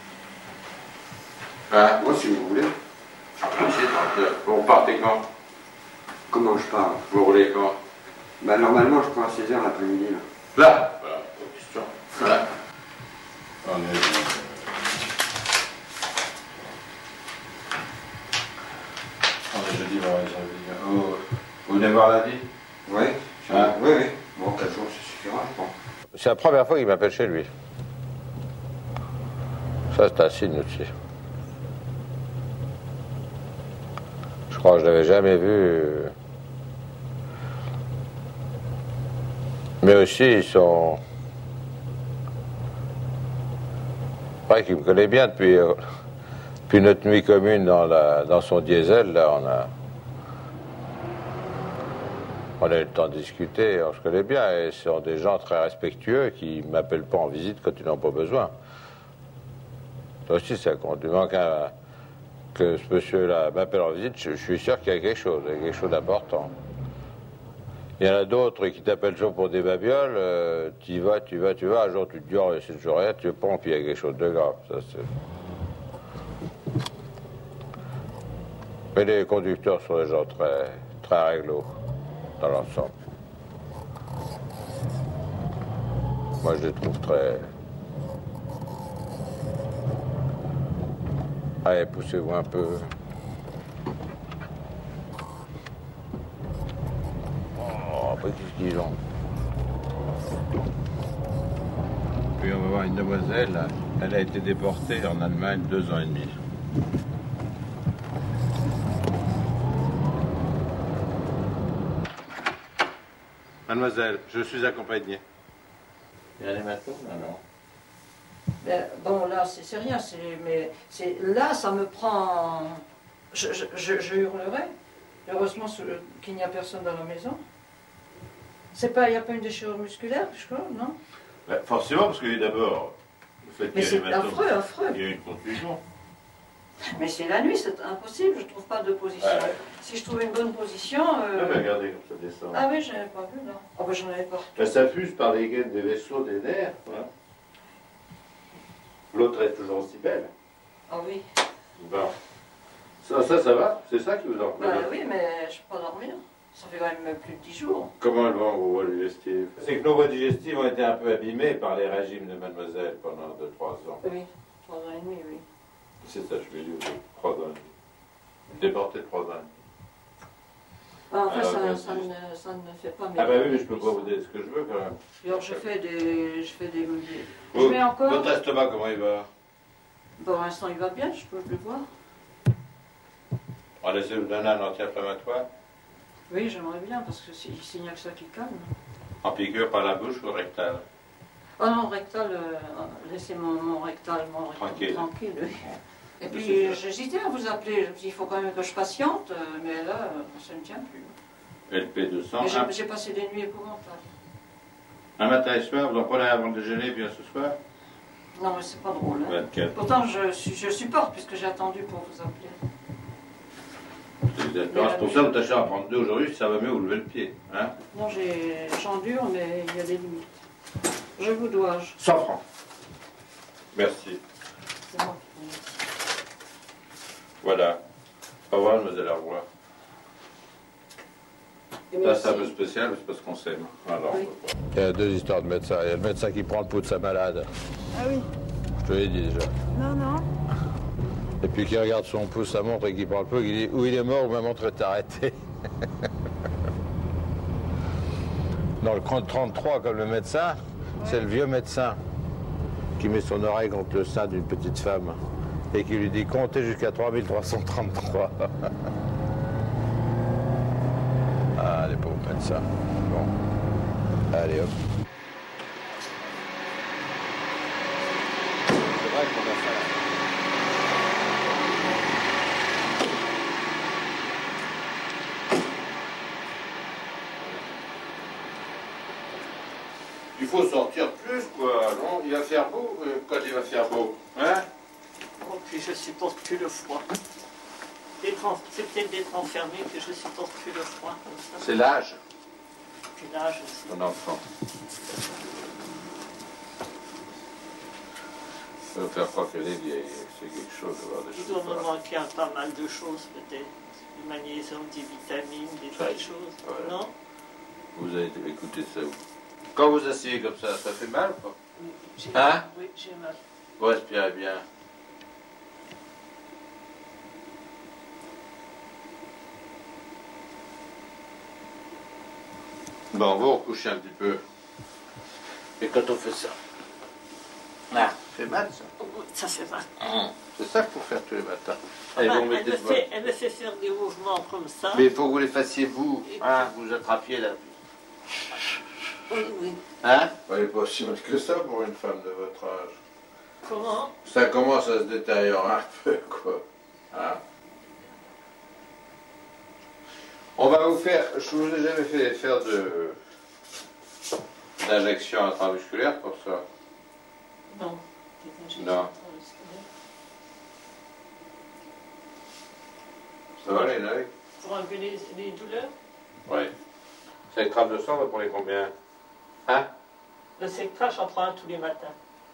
Hein? Moi, si vous voulez. Ici, trente heures. Vous repartez quand? Comment je pars? Vous roulez quand? Bah, normalement, je prends à seize heures l'après-midi, là. Là? Voilà, pas question. Voilà. On est... On est jeudi, vendredi, samedi. Oh, vous venez voir lundi? Oui. Hein? Oui, oui. Bon, quatre jours, ça suffira, je pense. C'est la première fois qu'il m'appelle chez lui. Ça, c'est un signe aussi. Je crois que je l'avais jamais vu. Mais aussi, ils sont... Ouais, qu'il me connaît bien depuis, euh, depuis notre nuit commune dans, la, dans son diesel, là, on a... On a eu le temps de discuter, on se connaît bien, et ce sont des gens très respectueux qui ne m'appellent pas en visite quand ils n'ont pas besoin. Ça aussi, ça compte. Il manque un, que ce monsieur-là m'appelle en visite, je, je suis sûr qu'il y a quelque chose, il y a quelque chose d'important. Il y en a d'autres qui t'appellent toujours pour des babioles, euh, tu y vas, tu y vas, tu y vas, un jour tu te dis, oh, c'est toujours rien, tu prends, puis il y a quelque chose de grave. Ça, c'est... Mais les conducteurs sont des gens très, très réglo dans l'ensemble. Moi, je les trouve très... Allez, poussez-vous un peu. Oh, qu'est-ce qu'ils ont? Puis on va voir une demoiselle, là. Elle a été déportée en Allemagne deux ans et demi. Mademoiselle, je suis accompagné. Il y a des matelots? Non, non. Ben, bon, là, c'est rien, mais là, ça me prend... Je, je, je, je hurlerai. Heureusement qu'il n'y a personne dans la maison. C'est pas, il n'y a pas une déchirure musculaire, je crois, non? Ben, forcément, parce que d'abord, le fait mais qu'il y ait c'est des matelots, affreux, affreux. il y a eu une contusion. Mais c'est la nuit, c'est impossible, je ne trouve pas de position. Ouais. Si je trouvais une bonne position... Euh... Ah, mais regardez comme ça descend. Ah oui, je n'avais pas vu, là. Oh, ben, j'en avais pas. Ça s'affuse par les gaines des vaisseaux des nerfs. Hein. L'autre est toujours aussi belle. Ah oui. Bon. Ça, ça, ça va? C'est ça qui vous en plaît? Bah oui, mais je ne peux pas dormir. Ça fait quand même plus de dix jours. Comment elles vont, vos voies digestives? C'est que nos voies digestives ont été un peu abîmées par les régimes de mademoiselle pendant deux trois ans. Oui, trois ans et demi, oui. C'est ça, je vais dire, trois ans et demi. Déporté trois ans et demi. Ah, enfin, ça, ça, ça, ne, ça ne fait pas... Ah bah oui, mais je peux pas vous dire ce que je veux quand même. Alors je fais des... Je fais des... Vous, je mets encore... Votre estomac, comment il va? Pour l'instant, il va bien, je peux le voir. On essaie de vous donner un anti-inflammatoire? Oui, j'aimerais bien, parce que s'il n'y a que ça qui calme. En piqûre par la bouche ou rectal? Oh non, rectal, euh, laissez mon, mon rectal, mon rectal tranquille. tranquille oui. Et puis j'hésitais à vous appeler, je me suis dit, il faut quand même que je patiente, mais là, ça ne tient plus. L P deux cents. J'ai passé des nuits épouvantables. Un matin et soir, vous en prenez avant le déjeuner, bien ce soir? Non, mais c'est pas drôle. Hein. vingt-quatre. Pourtant, je, je supporte, puisque j'ai attendu pour vous appeler. C'est pour ça que vous tâchez à prendre deux aujourd'hui, ça va mieux vous lever le pied. Hein? Non, j'endure, mais il y a des limites. Je vous dois. Je... cent francs. Merci. C'est moi qui vous... Voilà. Au revoir, mademoiselle, au revoir. Ça, c'est un peu spécial, c'est parce qu'on s'aime. Alors, oui. Il y a deux histoires de médecins. Il y a le médecin qui prend le pouls de sa malade. Ah oui. Je te l'ai dit déjà. Non, non. Et puis qui regarde son pouce, sa montre et qui prend le pouls, qui dit où il est mort ou ma montre est arrêtée. Dans le trente-trois, comme le médecin, ouais. C'est le vieux médecin qui met son oreille contre le sein d'une petite femme et qui lui dit comptez jusqu'à trois mille trois cent trente-trois. Ah, les pauvres médecins. Bon. Allez, hop. C'est vrai qu'on a fait... Il faut sortir plus, quoi, non? Il va faire beau, quand il va faire beau, hein? Oh, puis je supporte plus le froid. C'est peut-être d'être enfermé que je supporte plus le froid. C'est l'âge. Puis l'âge aussi. Mon enfant. Ça va faire croire qu'elle est vieille, c'est quelque chose de voir des choses. Il doit me manquer un pas mal de choses, peut-être. Du magnésium, des vitamines, des tas de choses. Voilà. Non? Vous avez écouté ça où? Quand vous asseyez comme ça, ça fait mal, quoi? Oui, j'ai hein? mal. Oui, j'ai mal. Vous respirez bien. Bon, vous recouchez un petit peu. Et quand on fait ça, ah, ça fait mal, ça? Oui, ça fait mal. Mmh. C'est ça qu'il faut faire tous les matins. Ah bah, elle, me fait, elle me fait faire des mouvements comme ça. Mais il faut que vous les fassiez vous, et hein, puis... vous attrapiez là. Oui, oui. Hein? Elle n'est pas aussi mal que ça pour une femme de votre âge. Comment? Ça commence à se détériorer un peu, quoi. Hein? On va vous faire, je vous ai jamais fait faire de d'injection intramusculaire pour ça. Non. Non. Ça va, les nags? Pour enlever les, les douleurs? Oui. Sécrage de sang, vous prenez combien? Hein? Le sécrage, j'en prends un tous les matins.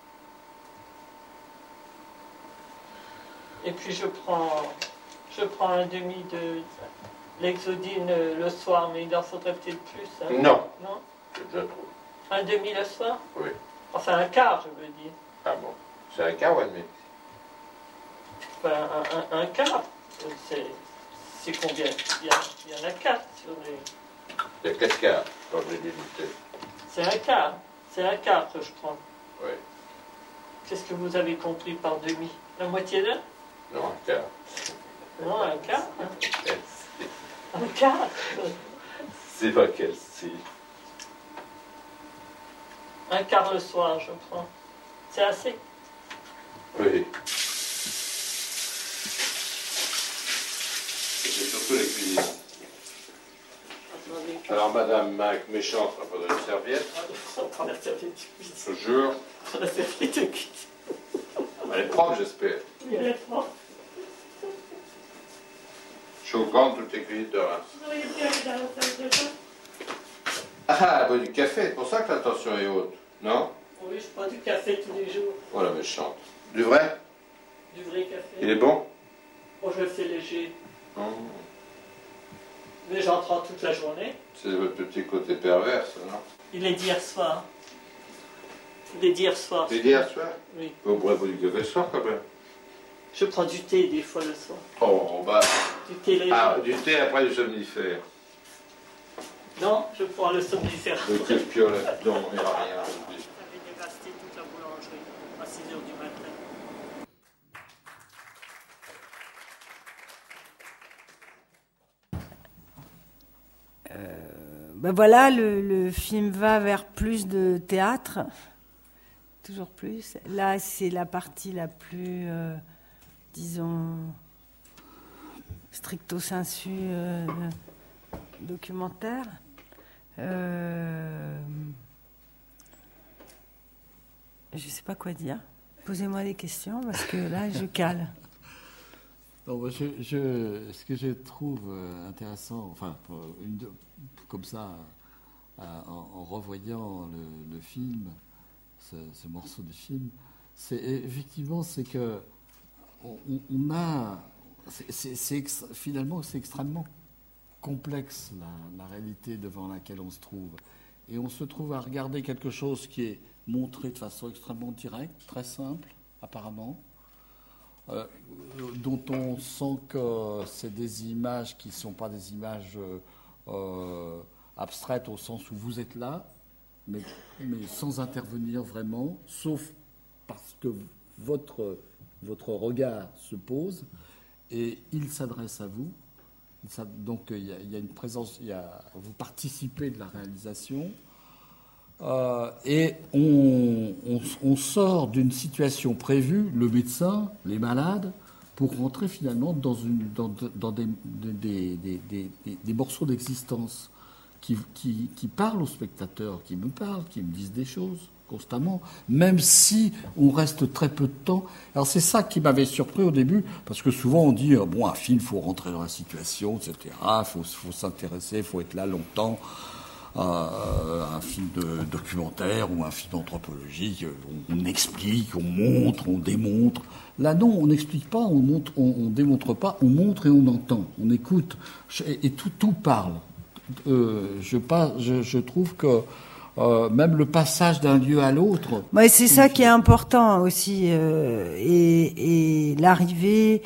Et puis je prends, je prends un demi de l'Exodine le soir, mais il en faudrait peut-être plus. Hein. Non. Non? C'est déjà trop. Un demi le soir? Oui. Enfin, un quart, je veux dire. Ah bon? C'est un quart ou un demi? Ben, un, un, un quart. C'est, c'est combien? Il y, a, il y en a quatre sur les... Il y a quatre quarts dans les unités. C'est un quart. C'est un quart que je prends. Oui. Qu'est-ce que vous avez compris par demi? La moitié d'un? Non, un quart. Non, un quart. Hein. Un quart. C'est pas quel style. Un quart le soir, je prends. C'est assez? Oui. C'est surtout les cuisines. Alors, Madame Mac, méchante, on va prendre une serviette. On prend la serviette de cuisine. Je jure. On prend la serviette de cuisine. Elle est propre, j'espère. Oui, elle est propre. Choquante, toutes les cuisines de Reims. Vous auriez pu aller dans la salle de bain? Ah, elle boit du café, c'est pour ça que la tension est haute, non? Oui, je prends du café tous les jours. Oh, la méchante. Du vrai? Du vrai café. Il est bon? Oh, je le fais léger. Oh. Mais j'en prends toute la journée. C'est votre petit côté pervers, ça, non? Il est d'hier soir. Il est d'hier soir. C'est d'hier soir? Oui. Vous boirez pas du café le soir, quand même? Je prends du thé des fois le soir. Oh, bah... Du thé léger. Ah, du thé après du somnifère. Non, je prends le somnifère. Le crépio là-dedans, il n'y a rien. J'avais dévasté toute la boulangerie à six heures du matin. Euh, ben voilà, le, le film va vers plus de théâtre, toujours plus. Là, c'est la partie la plus, euh, disons, stricto sensu euh, documentaire. Euh, je ne sais pas quoi dire. Posez-moi des questions parce que là, je cale. Non, je, je, ce que je trouve intéressant, enfin, une, comme ça, en, en revoyant le, le film, ce, ce morceau de film, c'est effectivement, c'est que on, on a, c'est, c'est, c'est extra, finalement, c'est extrêmement complexe la, la réalité devant laquelle on se trouve, et on se trouve à regarder quelque chose qui est montré de façon extrêmement directe, très simple, apparemment. Euh, dont on sent que c'est des images qui ne sont pas des images euh, abstraites au sens où vous êtes là, mais, mais sans intervenir vraiment, sauf parce que votre, votre regard se pose et il s'adresse à vous. Donc il y a, il y a une présence, il y a, vous participez de la réalisation. Euh, et on, on, on sort d'une situation prévue, le médecin, les malades, pour rentrer finalement dans, une, dans, dans des, des, des, des, des, des morceaux d'existence qui, qui, qui parlent aux spectateurs, qui me parlent, qui me disent des choses constamment, même si on reste très peu de temps. Alors c'est ça qui m'avait surpris au début, parce que souvent on dit, bon, un film, il faut rentrer dans la situation, et cetera, il faut, faut s'intéresser, il faut être là longtemps. Euh, un film de documentaire ou un film d'anthropologie, on, on explique, on montre, on démontre. Là, non, on n'explique pas, on montre, on, on démontre pas, on montre et on entend, on écoute, et, et tout, tout parle. Euh, je, pas, je, je trouve que euh, même le passage d'un lieu à l'autre. Ouais, c'est ça qui est important aussi, euh, et, et l'arrivée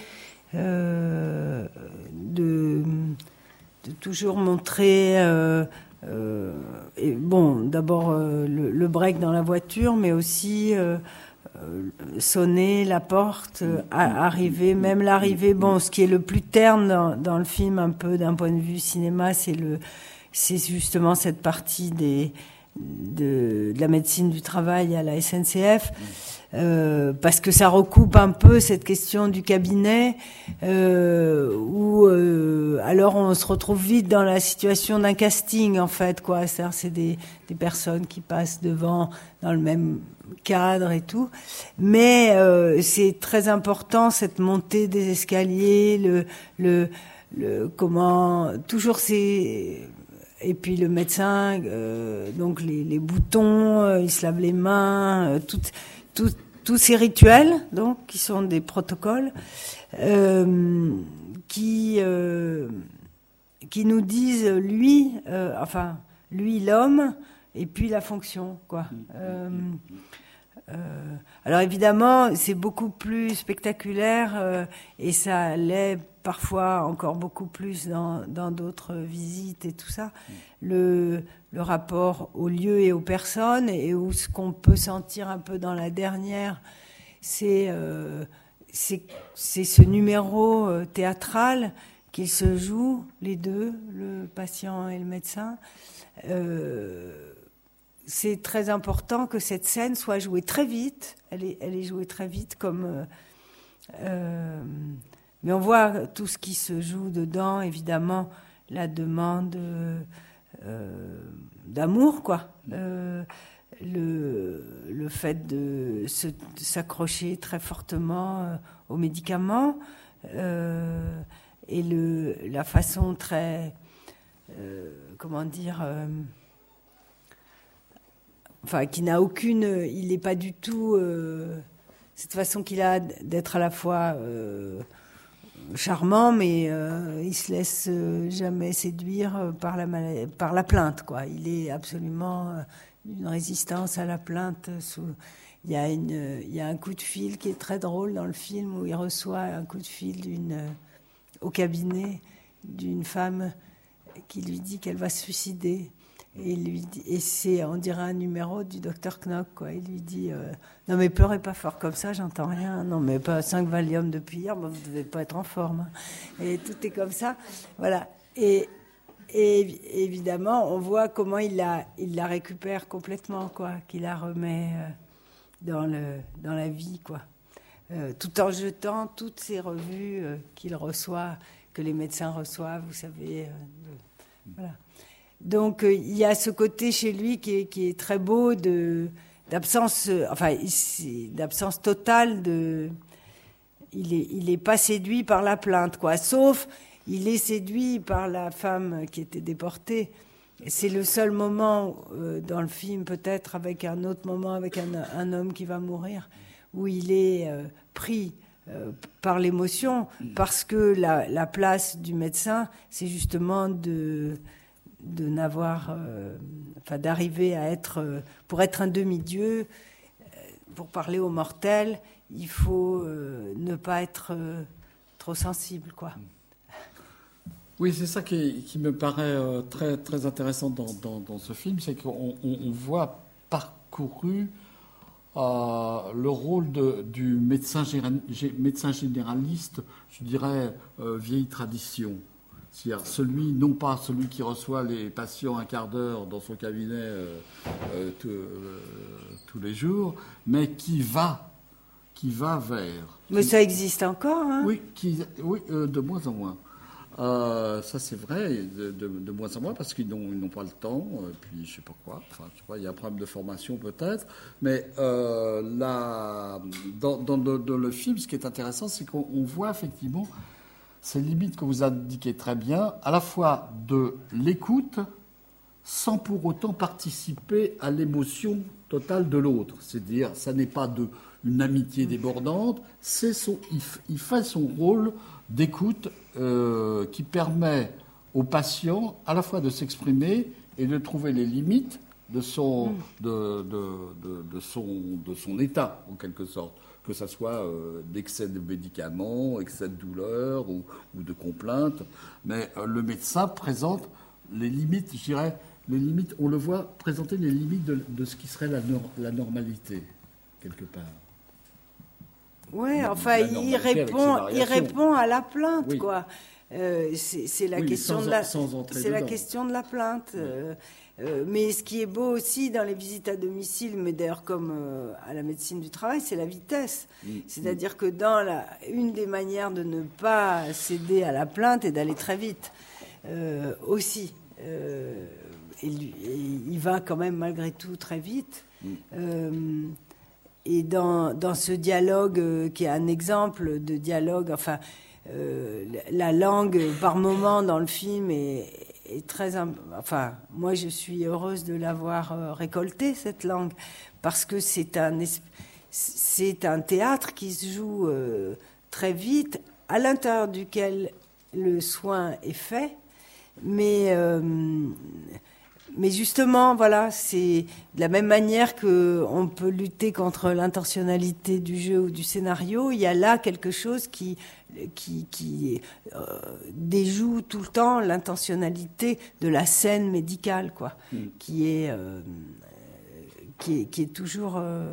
euh, de, de toujours montrer. Euh, Euh, et bon, d'abord euh, le, le break dans la voiture, mais aussi euh, euh, sonner la porte, euh, à, arriver, même l'arrivée. Bon, ce qui est le plus terne dans, dans le film, un peu d'un point de vue cinéma, c'est le, c'est justement cette partie des de, de la médecine du travail à la S N C F. Euh, parce que ça recoupe un peu cette question du cabinet euh, où euh, alors on se retrouve vite dans la situation d'un casting en fait quoi. C'est-à-dire c'est des, des personnes qui passent devant dans le même cadre et tout, mais euh, c'est très important cette montée des escaliers, le le le comment toujours c'est et puis le médecin euh, donc les, les boutons, euh, il se lave les mains, euh, tout, tout, tous ces rituels donc qui sont des protocoles euh, qui euh, qui nous disent lui euh, enfin lui l'homme et puis la fonction quoi. Euh, euh, alors évidemment c'est beaucoup plus spectaculaire euh, et ça l'est parfois encore beaucoup plus dans dans d'autres visites et tout ça, le le rapport au lieu et aux personnes, et où ce qu'on peut sentir un peu dans la dernière, c'est euh, c'est c'est ce numéro euh, théâtral qu'ils se jouent les deux, le patient et le médecin. Euh, c'est très important que cette scène soit jouée très vite. Elle est elle est jouée très vite comme euh, euh, mais on voit tout ce qui se joue dedans, évidemment, la demande euh, d'amour, quoi. Euh, le, le fait de, se, de s'accrocher très fortement euh, aux médicaments euh, et le, la façon très, euh, comment dire, euh, enfin, qui n'a aucune, il n'est pas du tout, euh, cette façon qu'il a d'être à la fois euh, charmant, mais euh, il se laisse euh, jamais séduire par la mal- par la plainte, quoi. Il est absolument euh, une résistance à la plainte. Sous... Il y a une, il y a un coup de fil qui est très drôle dans le film où il reçoit un coup de fil d'une euh, au cabinet d'une femme qui lui dit qu'elle va se suicider. Et, il lui dit, et c'est, on dirait un numéro du docteur Knock, quoi. Il lui dit euh, non mais pleurez pas fort comme ça, j'entends rien. Non mais pas cinq Valium depuis hier, bah, vous devez pas être en forme. Hein. Et tout est comme ça, voilà. Et, et évidemment, on voit comment il la, il la récupère complètement, quoi, qu'il la remet euh, dans le, dans la vie, quoi. Euh, tout en jetant toutes ces revues euh, qu'il reçoit, que les médecins reçoivent, vous savez, euh, de, voilà. Donc euh, il y a ce côté chez lui qui est, qui est très beau de d'absence, euh, enfin ici, d'absence totale de. Il est il est pas séduit par la plainte, quoi. Sauf il est séduit par la femme qui était déportée. Et c'est le seul moment euh, dans le film, peut-être avec un autre moment avec un, un homme qui va mourir, où il est euh, pris euh, par l'émotion, parce que la, la place du médecin, c'est justement de de n'avoir, euh, enfin d'arriver à être, euh, pour être un demi-dieu, euh, pour parler aux mortels, il faut euh, ne pas être euh, trop sensible, quoi. Oui, c'est ça qui, qui me paraît euh, très très intéressant dans, dans, dans ce film, c'est qu'on on, on voit parcouru euh, le rôle de, du médecin, général, médecin généraliste, je dirais euh, vieille tradition. C'est-à-dire celui, non pas celui qui reçoit les patients un quart d'heure dans son cabinet euh, euh, tout, euh, tous les jours, mais qui va, qui va vers. Mais qui, ça existe encore, hein ? Oui, qui, oui euh, de moins en moins. Euh, ça c'est vrai, de, de, de moins en moins parce qu'ils n'ont, ils n'ont pas le temps, euh, puis je sais pas quoi. Enfin, je sais pas, il y a un problème de formation peut-être, mais euh, là, dans, dans, dans, dans le film, ce qui est intéressant, c'est qu'on on voit effectivement ces limites que vous indiquez très bien, à la fois de l'écoute, sans pour autant participer à l'émotion totale de l'autre. C'est-à-dire, ça n'est pas de, une amitié débordante, c'est son, il, il fait son rôle d'écoute euh, qui permet au patient à la fois de s'exprimer et de trouver les limites de son, de, de, de, de son, de son état, en quelque sorte. Que ça soit euh, d'excès de médicaments, excès de douleur ou, ou de complaintes. Mais euh, le médecin présente les limites, je dirais, les limites, on le voit présenter les limites de, de ce qui serait la, nor- la normalité, quelque part. Oui, enfin, il répond, il répond à la plainte, oui. quoi. Euh, c'est, c'est la oui, question sans, de la, c'est dedans. la question de la plainte. Oui. Euh, euh, mais ce qui est beau aussi dans les visites à domicile, mais d'ailleurs comme euh, à la médecine du travail, c'est la vitesse. Oui. C'est-à-dire que dans la, une des manières de ne pas céder à la plainte est d'aller très vite euh, aussi. Euh, et, lui, et il va quand même malgré tout très vite. Oui. Euh, Et dans, dans ce dialogue, euh, qui est un exemple de dialogue, enfin, euh, la langue par moment dans le film est, est très, enfin, moi je suis heureuse de l'avoir euh, récoltée cette langue parce que c'est un c'est un théâtre qui se joue euh, très vite, à l'intérieur duquel le soin est fait, mais euh, mais justement, voilà, c'est de la même manière que on peut lutter contre l'intentionnalité du jeu ou du scénario. Il y a là quelque chose qui qui, qui euh, déjoue tout le temps l'intentionnalité de la scène médicale, quoi, mmh. qui est euh, qui est qui est toujours euh,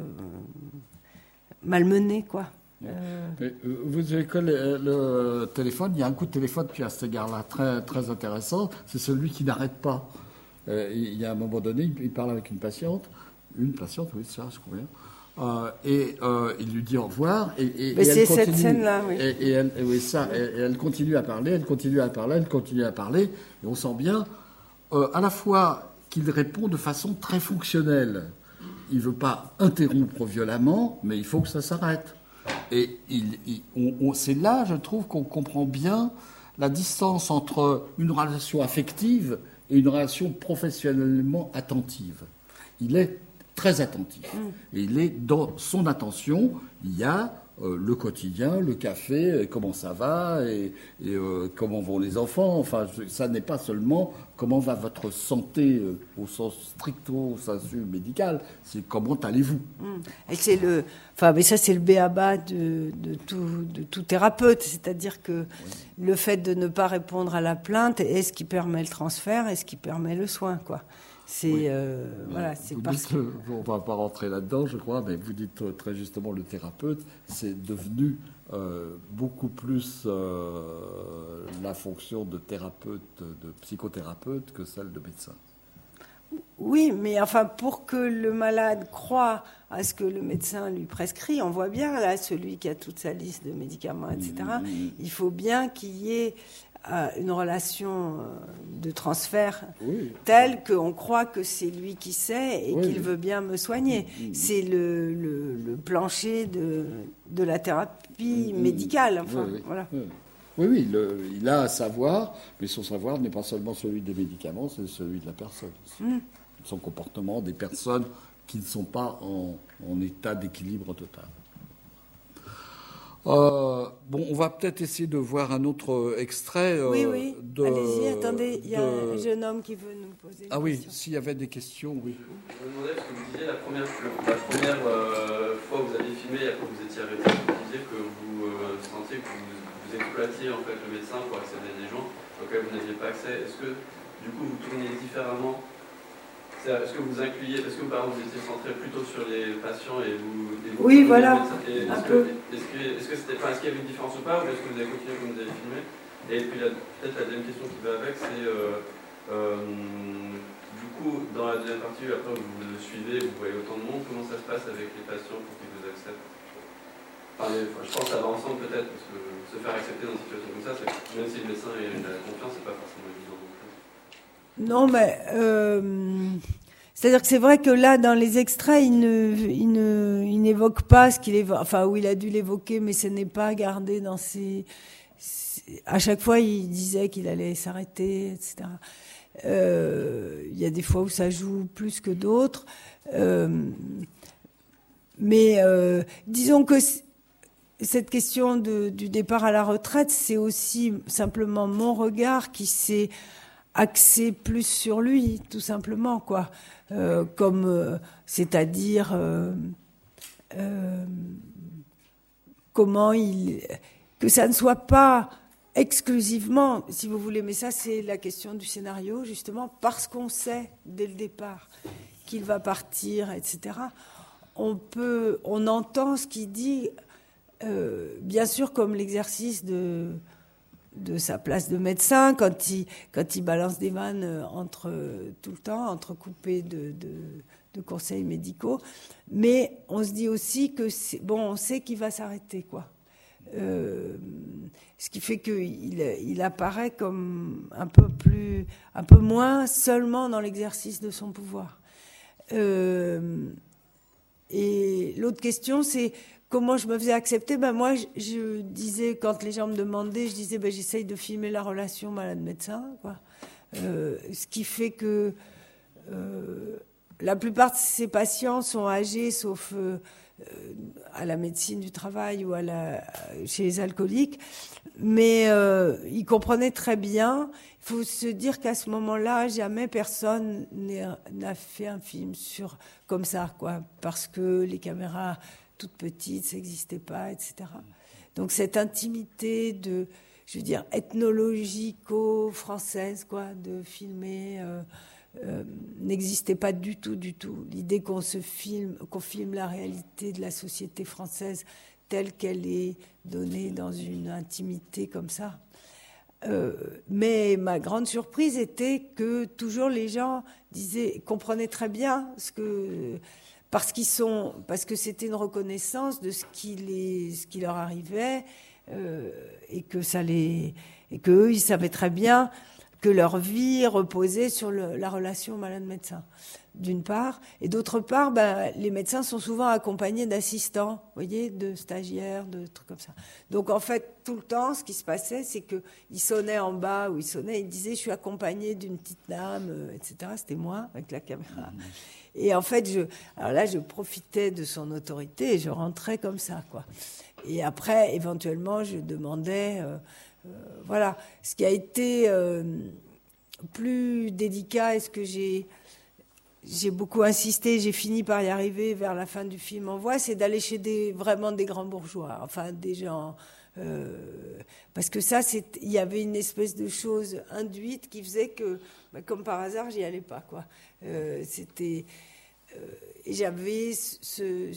malmenée, quoi. Euh... Mais, vous avez que le, le téléphone, il y a un coup de téléphone puis à cet égard-là très très intéressant, c'est celui qui n'arrête pas. Euh, il y a un moment donné, il parle avec une patiente, une patiente, oui, ça, je crois bien, euh, et euh, il lui dit au revoir. Et, et, Mais et c'est elle cette continue, scène-là, oui. Et, et, elle, et, oui, ça, et, et elle continue à parler, elle continue à parler, elle continue à parler, et on sent bien, euh, à la fois qu'il répond de façon très fonctionnelle. Il ne veut pas interrompre violemment, mais il faut que ça s'arrête. Et il, il, on, on, c'est là, je trouve, qu'on comprend bien la distance entre une relation affective et une relation professionnellement attentive. Il est très attentif. Et il est dans son attention, il y a euh, le quotidien, le café, et comment ça va, et, et euh, comment vont les enfants. Enfin, ça n'est pas seulement comment va votre santé euh, au sens stricto sensu médical, c'est comment allez-vous. Et c'est le, enfin, mais ça c'est le b.a.-ba de, de, tout, de tout thérapeute, c'est-à-dire que oui. le fait de ne pas répondre à la plainte est ce qui permet le transfert, est ce qui permet le soin, quoi. C'est oui. euh, voilà, c'est parce dites, que on va pas rentrer là-dedans, je crois, mais vous dites très justement le thérapeute, c'est devenu euh, beaucoup plus euh, la fonction de thérapeute, de psychothérapeute que celle de médecin. Oui, mais enfin, pour que le malade croie à ce que le médecin lui prescrit, on voit bien là celui qui a toute sa liste de médicaments, et cetera. Mmh. Il faut bien qu'il y ait une relation de transfert oui. telle qu'on croit que c'est lui qui sait et oui. qu'il veut bien me soigner. Mmh. C'est le, le, le plancher de, de la thérapie mmh. médicale. Enfin, oui, oui. Voilà. Oui, oui, oui le, il a un savoir, mais son savoir n'est pas seulement celui des médicaments, c'est celui de la personne. Mmh. Son comportement des personnes qui ne sont pas en, en état d'équilibre total. Euh, bon, on va peut-être essayer de voir un autre extrait. Euh, oui, oui. De, Allez-y, attendez, il y a de... un jeune homme qui veut nous poser une Ah oui, question. s'il y avait des questions, oui. Je me demandais, parce que vous disiez la première, la première euh, fois où vous aviez filmé, et après vous étiez arrêté, vous disiez que vous euh, sentiez que vous, vous exploitiez en fait le médecin pour accéder à des gens auxquels vous n'aviez pas accès. Est-ce que du coup vous tourniez différemment? Est-ce que vous incluiez, est-ce que par exemple vous étiez centré plutôt sur les patients et vous... Et vous oui, voilà, et un que, peu. Est-ce que, est-ce que c'était, enfin, est-ce qu'il y avait une différence ou pas, ou est-ce que vous avez continué comme vous avez filmé? Et puis la, peut-être la deuxième question qui va avec, c'est euh, euh, du coup, dans la deuxième partie, après vous le suivez, vous voyez autant de monde, comment ça se passe avec les patients pour qu'ils vous acceptent? Enfin, les, enfin, je pense que ça va ensemble peut-être, parce que se faire accepter dans une situation comme ça, c'est, même si le médecin a la confiance, c'est pas forcément évident. Non, mais euh, c'est-à-dire que c'est vrai que là, dans les extraits, il ne, il ne, il n'évoque pas ce qu'il évoque, enfin, où il a dû l'évoquer, mais ce n'est pas gardé dans ses. À chaque fois, il disait qu'il allait s'arrêter, et cetera. Euh, il y a des fois où ça joue plus que d'autres, euh, mais euh, disons que cette question de, du départ à la retraite, c'est aussi simplement mon regard qui s'est axé plus sur lui, tout simplement, quoi. Euh, comme, euh, c'est-à-dire euh, euh, comment il, que ça ne soit pas exclusivement, si vous voulez, mais ça c'est la question du scénario, justement, parce qu'on sait dès le départ qu'il va partir, et cetera. On peut, on entend ce qu'il dit, euh, bien sûr, comme l'exercice de de sa place de médecin, quand il, quand il balance des vannes entre, tout le temps, entrecoupées de, de, de conseils médicaux. Mais on se dit aussi que, c'est, bon, on sait qu'il va s'arrêter, quoi. Euh, ce qui fait qu'il il apparaît comme un peu plus, un peu moins seulement dans l'exercice de son pouvoir. Euh, et l'autre question, c'est comment je me faisais accepter? Ben moi, je, je disais, quand les gens me demandaient, je disais, ben j'essaye de filmer la relation malade-médecin, quoi. Euh, ce qui fait que euh, la plupart de ces patients sont âgés, sauf euh, à la médecine du travail ou à la, chez les alcooliques, mais euh, ils comprenaient très bien. Il faut se dire qu'à ce moment-là, jamais personne n'a fait un film sur comme ça, quoi, parce que les caméras toutes petites, ça n'existait pas, et cetera. Donc cette intimité de, je veux dire, ethnologico-française, quoi, de filmer, euh, euh, n'existait pas du tout, du tout. L'idée qu'on se filme, qu'on filme la réalité de la société française telle qu'elle est donnée dans une intimité comme ça. Euh, mais ma grande surprise était que toujours les gens disaient, comprenaient très bien ce que, parce qu'ils sont, parce que c'était une reconnaissance de ce qui les, ce qui leur arrivait, euh, et que ça les, et que eux, ils savaient très bien que leur vie reposait sur le, la relation malade-médecin, d'une part, et d'autre part, ben, les médecins sont souvent accompagnés d'assistants, vous voyez, de stagiaires, de trucs comme ça. Donc en fait, tout le temps, ce qui se passait, c'est que ils sonnaient en bas, ou ils sonnaient, ils disaient, je suis accompagné d'une petite dame, euh, et cetera. C'était moi avec la caméra. Mmh. Et en fait, je, alors là, je profitais de son autorité et je rentrais comme ça, quoi. Et après, éventuellement, je demandais, euh, euh, voilà, ce qui a été euh, plus délicat, est-ce que j'ai J'ai beaucoup insisté, j'ai fini par y arriver vers la fin du film En Voix, c'est d'aller chez des, vraiment des grands bourgeois, enfin des gens... Euh, parce que ça, il y avait une espèce de chose induite qui faisait que, bah, comme par hasard, j'y allais pas, quoi. Euh, c'était... Euh, et j'avais ce...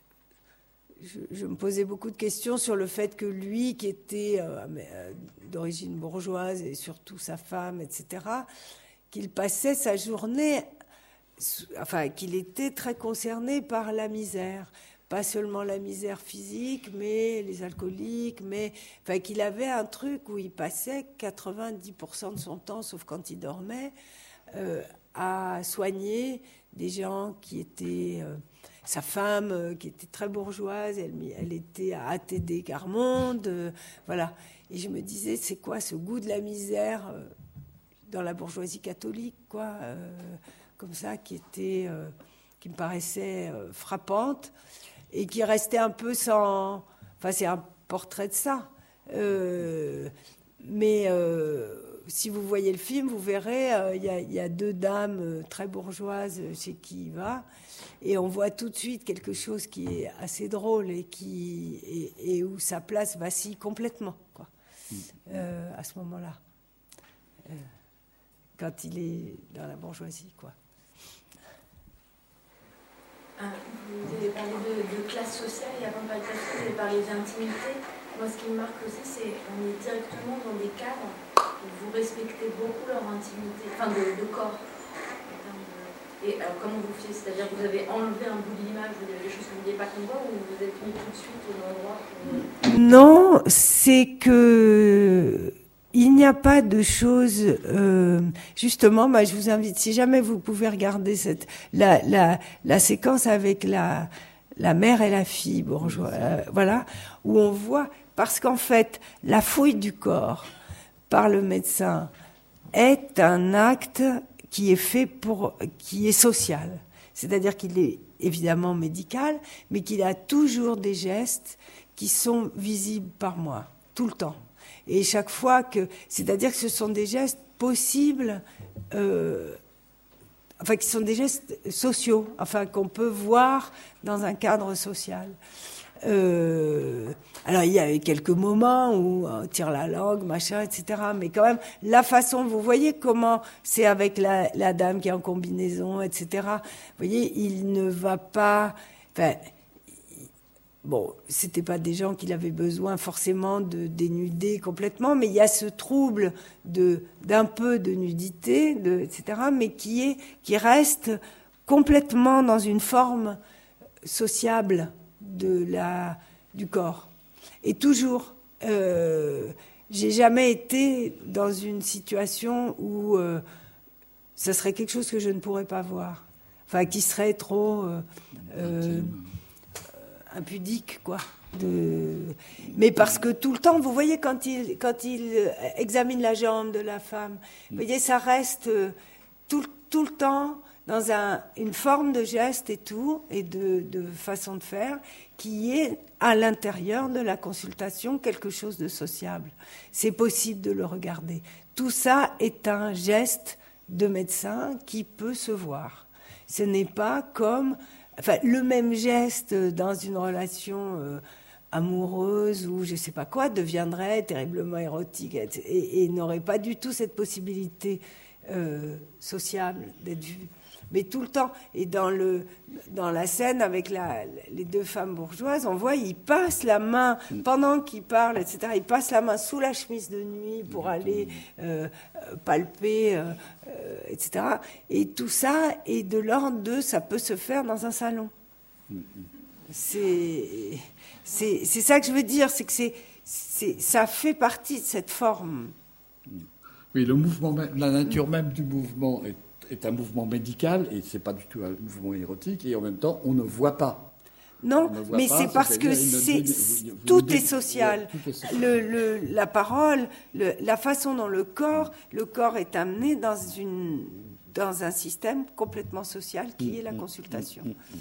Je, je me posais beaucoup de questions sur le fait que lui, qui était euh, d'origine bourgeoise, et surtout sa femme, et cetera, qu'il passait sa journée... Enfin, qu'il était très concerné par la misère, pas seulement la misère physique, mais les alcooliques, mais enfin, qu'il avait un truc où il passait quatre-vingt-dix pour cent de son temps, sauf quand il dormait, euh, à soigner des gens qui étaient... Euh, sa femme, euh, qui était très bourgeoise, elle, elle était à A T D Carmonde, euh, voilà. Et je me disais, c'est quoi ce goût de la misère euh, dans la bourgeoisie catholique, quoi euh, comme ça, qui était, euh, qui me paraissait euh, frappante et qui restait un peu sans... Enfin, c'est un portrait de ça. Euh, mais euh, si vous voyez le film, vous verrez, il euh, y, y a deux dames euh, très bourgeoises chez qui il va, et on voit tout de suite quelque chose qui est assez drôle et, qui, et, et où sa place vacille complètement, quoi, euh, à ce moment-là, euh, quand il est dans la bourgeoisie, quoi. Ah, vous avez parlé de, de classe sociale, et avant de parler de classe sociale, vous avez parlé d'intimité. Moi, ce qui me marque aussi, c'est qu'on est directement dans des cadres où vous respectez beaucoup leur intimité, enfin de, de corps. De... Et alors, comment vous faites? C'est-à-dire que vous avez enlevé un bout de l'image, vous avez des choses que vous ne vouliez pas qu'on voit, ou vous êtes mis tout de suite au endroit pour... Non, c'est que... Il n'y a pas de choses... Euh, justement, bah, je vous invite, si jamais vous pouvez regarder cette, la, la, la séquence avec la, la mère et la fille bourgeoise, euh, voilà, où on voit... Parce qu'en fait, la fouille du corps par le médecin est un acte qui est fait pour... qui est social. C'est-à-dire qu'il est évidemment médical, mais qu'il a toujours des gestes qui sont visibles par moi, tout le temps. Et chaque fois que... C'est-à-dire que ce sont des gestes possibles, euh, enfin, qui sont des gestes sociaux, enfin, qu'on peut voir dans un cadre social. Euh, alors, il y a quelques moments où on tire la langue, machin, et cetera. Mais quand même, la façon... Vous voyez comment c'est avec la, la dame qui est en combinaison, et cetera. Vous voyez, il ne va pas... Enfin, bon, c'était pas des gens qu'il avait besoin forcément de dénuder complètement, mais il y a ce trouble de d'un peu de nudité, de, et cetera, mais qui est qui reste complètement dans une forme sociable de la du corps. Et toujours, euh, j'ai jamais été dans une situation où euh, ça serait quelque chose que je ne pourrais pas voir, enfin qui serait trop euh, euh, impudique, quoi. De... Mais parce que tout le temps, vous voyez, quand il, quand il examine la jambe de la femme, vous voyez, ça reste tout, tout le temps dans un, une forme de geste et tout, et de, de façon de faire, qui est à l'intérieur de la consultation quelque chose de sociable. C'est possible de le regarder. Tout ça est un geste de médecin qui peut se voir. Ce n'est pas comme... Enfin, le même geste dans une relation... Euh, amoureuse ou je ne sais pas quoi, deviendrait terriblement érotique et, et, et n'aurait pas du tout cette possibilité euh, sociable d'être vue. Mais tout le temps, et dans, le, dans la scène avec la, les deux femmes bourgeoises, on voit, ils passent la main, pendant qu'ils parlent, et cetera, ils passent la main sous la chemise de nuit pour aller euh, palper, euh, euh, et cetera. Et tout ça est de l'ordre de, ça peut se faire dans un salon. C'est... C'est, c'est ça que je veux dire, c'est que c'est, c'est, ça fait partie de cette forme. Oui, le mouvement, la nature même du mouvement est, est un mouvement médical et c'est pas du tout un mouvement érotique et en même temps on ne voit pas. Non, mais pas, c'est parce que c'est, vous, vous, tout, vous, est social. Ouais, tout est social. Le, le, la parole, le, la façon dont le corps, le corps est amené dans une, dans un système complètement social qui est la consultation.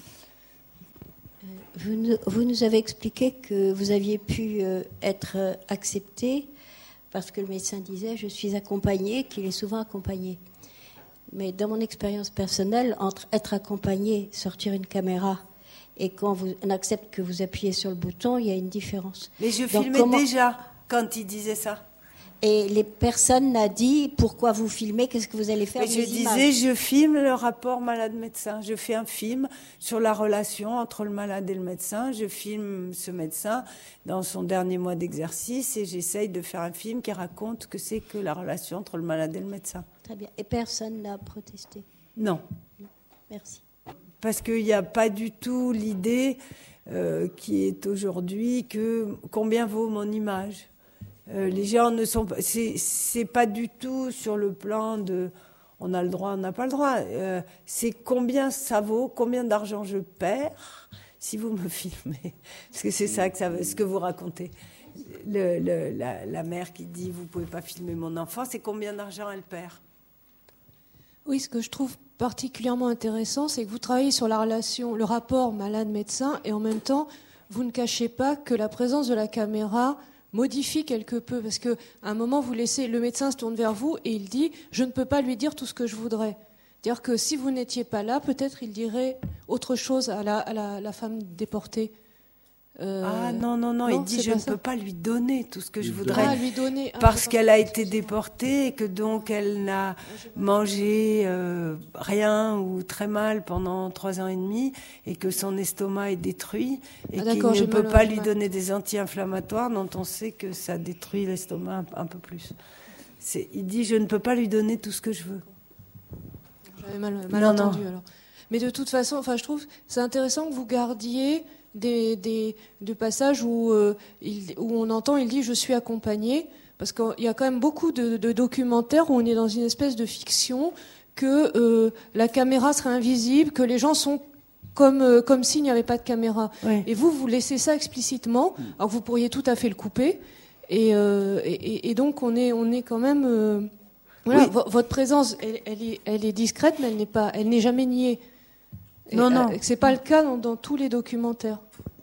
Vous nous, vous nous avez expliqué que vous aviez pu euh, être euh, accepté parce que le médecin disait « je suis accompagné », qu'il est souvent accompagné. Mais dans mon expérience personnelle, entre être accompagné, sortir une caméra, et quand vous, on accepte que vous appuyez sur le bouton, il y a une différence. Mais je Donc, filmais comment... déjà quand il disait ça. Et les personnes n'ont dit pourquoi vous filmez, qu'est-ce que vous allez faire. Mais je disais, je filme le rapport malade-médecin. Je fais un film sur la relation entre le malade et le médecin. Je filme ce médecin dans son dernier mois d'exercice et j'essaye de faire un film qui raconte ce que c'est que la relation entre le malade et le médecin. Très bien. Et personne n'a protesté? Non. Merci. Parce qu'il n'y a pas du tout l'idée euh, qui est aujourd'hui que combien vaut mon image. Euh, les gens ne sont pas... C'est, c'est pas du tout sur le plan de... On a le droit, on n'a pas le droit. Euh, c'est combien ça vaut, combien d'argent je perds si vous me filmez. Parce que c'est ça que ça, ce que vous racontez. Le, le, la, la mère qui dit « vous pouvez pas filmer mon enfant », c'est combien d'argent elle perd. Oui, ce que je trouve particulièrement intéressant, c'est que vous travaillez sur la relation, le rapport malade-médecin, et en même temps, vous ne cachez pas que la présence de la caméra modifie quelque peu, parce qu'à un moment, vous laissez, le médecin se tourne vers vous et il dit « je ne peux pas lui dire tout ce que je voudrais ». C'est-à-dire que si vous n'étiez pas là, peut-être il dirait autre chose à la, à la, la femme déportée. Euh... Ah non, non, non, non, il dit « je ne ça. peux pas lui donner tout ce que je voudrais ah, lui donner, ah, parce qu'elle a été déportée et que donc elle n'a mangé euh, rien ou très mal pendant trois ans et demi et que son estomac est détruit et ah, qu'il ne peut pas lui mal. donner des anti-inflammatoires dont on sait que ça détruit l'estomac un, un peu plus. C'est, il dit « je ne peux pas lui donner tout ce que je veux ». J'avais mal, mal non, entendu non. alors. Mais de toute façon, enfin, je trouve c'est intéressant que vous gardiez Des, des, des passages où, euh, il, où on entend, il dit « je suis accompagné », parce qu'il y a quand même beaucoup de, de documentaires où on est dans une espèce de fiction que euh, la caméra serait invisible, que les gens sont comme, euh, comme s'il n'y avait pas de caméra. Oui. Et vous, vous laissez ça explicitement, alors que vous pourriez tout à fait le couper, et, euh, et, et donc on est, on est quand même... Euh, voilà, oui. v- votre présence, elle, elle, est, elle est discrète, mais elle n'est, pas, elle n'est jamais niée. Et non, non. C'est pas le cas dans, dans tous les documentaires.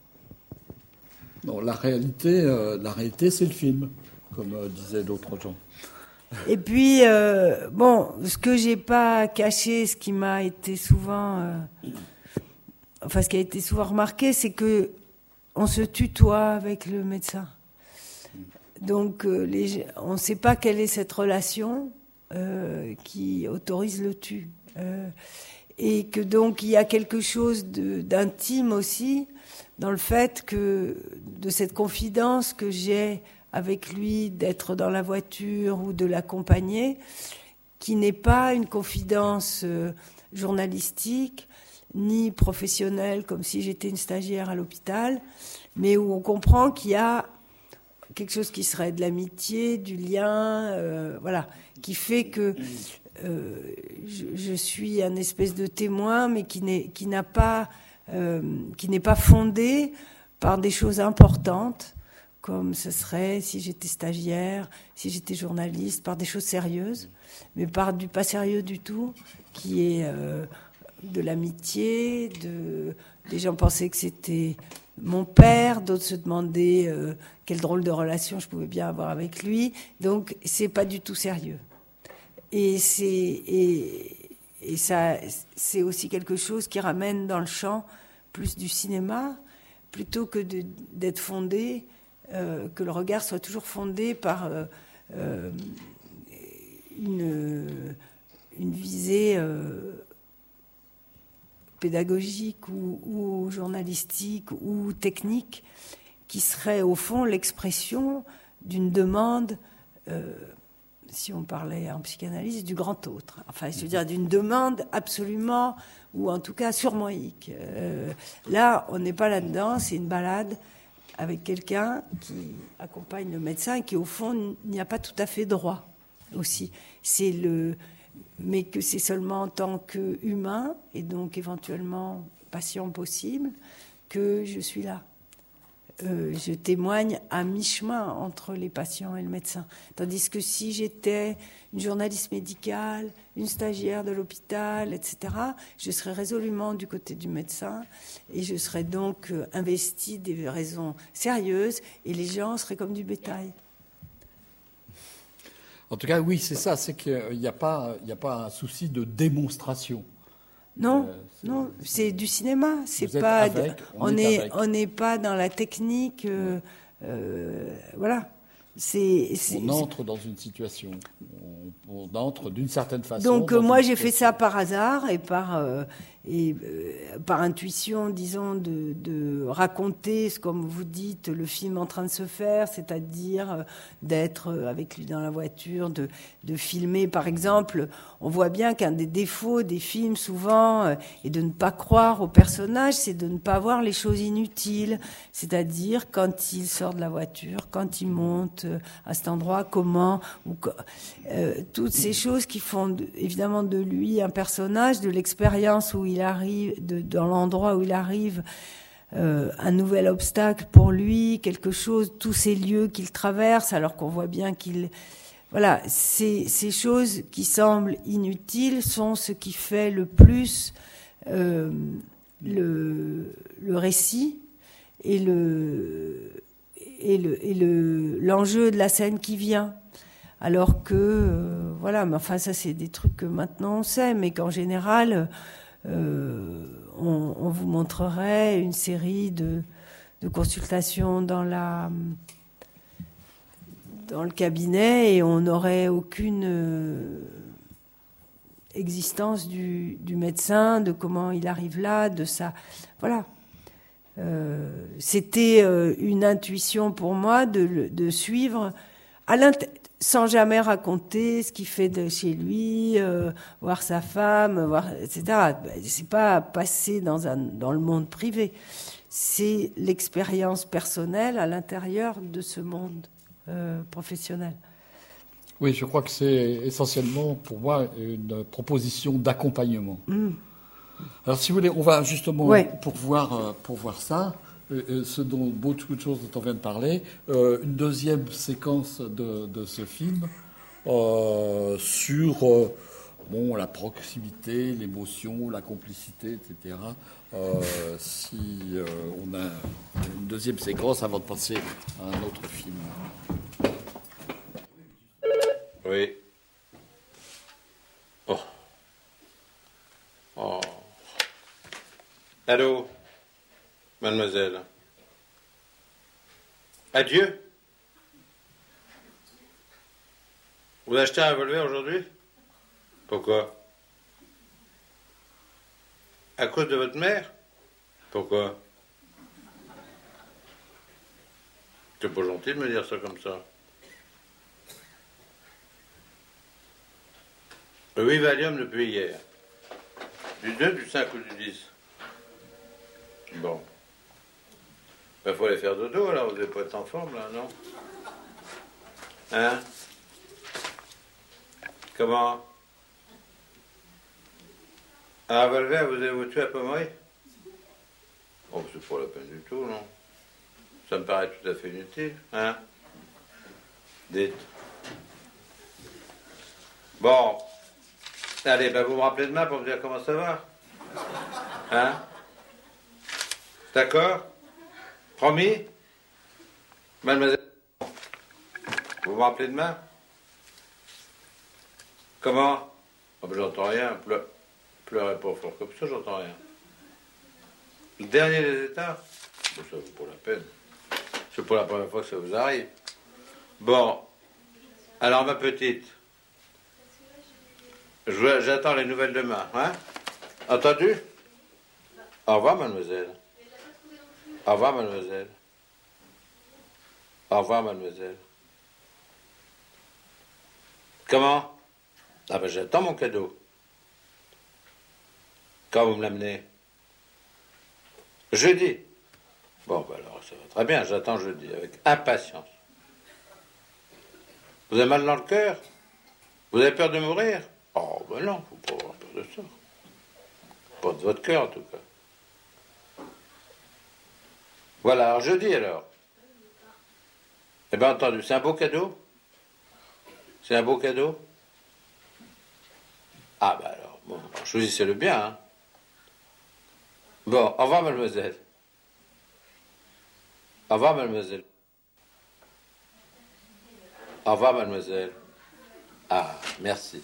Non, la réalité, euh, la réalité, c'est le film, comme euh, disaient d'autres gens. Et puis, euh, bon, ce que j'ai pas caché, ce qui m'a été souvent, euh, enfin, ce qui a été souvent remarqué, c'est que on se tutoie avec le médecin. Donc, euh, les, on ne sait pas quelle est cette relation euh, qui autorise le tu. Euh, Et que donc il y a quelque chose de, d'intime aussi dans le fait que de cette confidence que j'ai avec lui d'être dans la voiture ou de l'accompagner, qui n'est pas une confidence euh, journalistique ni professionnelle comme si j'étais une stagiaire à l'hôpital, mais où on comprend qu'il y a quelque chose qui serait de l'amitié, du lien, euh, voilà, qui fait que Euh, je, je suis un espèce de témoin, mais qui n'est qui n'a pas euh, qui n'est pas fondé par des choses importantes, comme ce serait si j'étais stagiaire, si j'étais journaliste, par des choses sérieuses, mais par du pas sérieux du tout, qui est euh, de l'amitié, de, des gens pensaient que c'était mon père, d'autres se demandaient euh, quelle drôle de relation je pouvais bien avoir avec lui, donc c'est pas du tout sérieux. Et c'est, et, et ça, c'est aussi quelque chose qui ramène dans le champ plus du cinéma, plutôt que de, d'être fondé, euh, que le regard soit toujours fondé par euh, euh, une, une visée euh, pédagogique ou, ou journalistique ou technique, qui serait au fond l'expression d'une demande, euh, si on parlait en psychanalyse, du grand autre. Enfin, je veux dire, d'une demande absolument, ou en tout cas surmoïque. Euh, là, on n'est pas là-dedans, c'est une balade avec quelqu'un qui accompagne le médecin et qui, au fond, n'y a pas tout à fait droit aussi. C'est le, mais que c'est seulement en tant qu'humain, et donc éventuellement patient possible, que je suis là. Euh, je témoigne à mi-chemin entre les patients et le médecin. Tandis que si j'étais une journaliste médicale, une stagiaire de l'hôpital, et cetera, je serais résolument du côté du médecin et je serais donc euh, investie des raisons sérieuses et les gens seraient comme du bétail. En tout cas, oui, c'est ça, c'est qu'il n'y a pas, il n'y a pas un souci de démonstration. Non, euh, c'est, non, c'est du cinéma. C'est pas. Avec, on n'est on n'est pas dans la technique. Euh, ouais. euh, voilà. C'est, c'est, on entre c'est... dans une situation. On, on entre d'une certaine façon. Donc euh, moi, j'ai fait ça par hasard et par euh, et euh, par intuition, disons, de, de raconter, comme vous dites, le film en train de se faire, c'est-à-dire euh, d'être avec lui dans la voiture, de de filmer, par exemple. On voit bien qu'un des défauts des films, souvent, euh, est de ne pas croire aux personnages, c'est de ne pas voir les choses inutiles. C'est-à-dire, quand il sort de la voiture, quand il monte euh, à cet endroit, comment, ou, euh, toutes ces choses qui font, de, évidemment, de lui un personnage, de l'expérience où il arrive, de, dans l'endroit où il arrive, euh, un nouvel obstacle pour lui, quelque chose, tous ces lieux qu'il traverse, alors qu'on voit bien qu'il... Voilà, ces, ces choses qui semblent inutiles sont ce qui fait le plus euh, le, le récit et le et le et le l'enjeu de la scène qui vient. Alors que euh, voilà, mais enfin ça c'est des trucs que maintenant on sait, mais qu'en général euh, on, on vous montrerait une série de de consultations dans la dans le cabinet et on n'aurait aucune euh, existence du, du médecin, de comment il arrive là, de ça. Voilà. Euh, c'était euh, une intuition pour moi de, de suivre à sans jamais raconter ce qu'il fait de chez lui, euh, voir sa femme, voir, et cetera. C'est pas passer dans, un, dans le monde privé. C'est l'expérience personnelle à l'intérieur de ce monde. Euh, professionnel. Oui, je crois que c'est essentiellement pour moi une proposition d'accompagnement. Mmh. Alors, si vous voulez, on va justement ouais. pour voir pour voir ça, euh, ce dont beaucoup de choses dont on vient de parler, euh, une deuxième séquence de, de ce film euh, sur euh, bon la proximité, l'émotion, la complicité, et cetera. Euh, si euh, on a une deuxième séquence avant de passer à un autre film. Oui. Oh. Oh. Allô, mademoiselle. Adieu. Vous achetez un revolver aujourd'hui? Pourquoi? À cause de votre mère? Pourquoi? C'est pas gentil de me dire ça comme ça. Oui, Valium depuis hier. Du deux, du cinq ou du dix? Bon. Il faut aller faire dodo, alors vous n'allez pas être en forme, là, non? Hein? Comment? Un revolver, vous allez vous tuer à Pomeroy? Oh, c'est pas la peine du tout, non? Ça me paraît tout à fait inutile, hein? Dites. Bon. Allez, ben vous me rappelez demain pour me dire comment ça va. Hein? D'accord? Promis? Mademoiselle? Vous me rappelez demain? Comment? Oh ben j'entends rien. Pleu... Pleurez pas fort comme ça, j'entends rien. Le dernier des états? Bon, ça vaut pour la peine. C'est pour la première fois que ça vous arrive. Bon. Alors, ma petite. Je- J'attends les nouvelles demain, hein? Entendu? Au revoir, mademoiselle. Au revoir, mademoiselle. Au revoir, mademoiselle. Comment? Ah ben, j'attends mon cadeau. Quand vous me l'amenez? Jeudi. Bon, ben alors, ça va très bien, j'attends jeudi, avec impatience. Vous avez mal dans le cœur? Vous avez peur de mourir? Oh, ben non, faut pas avoir peur de ça. Pas de votre cœur, en tout cas. Voilà, alors jeudi, alors. Eh bien, entendu, c'est un beau cadeau? C'est un beau cadeau? Ah, ben alors, bon, choisissez-le bien, hein. Bon, au revoir, mademoiselle. Au revoir, mademoiselle. Au revoir, mademoiselle. Ah, merci.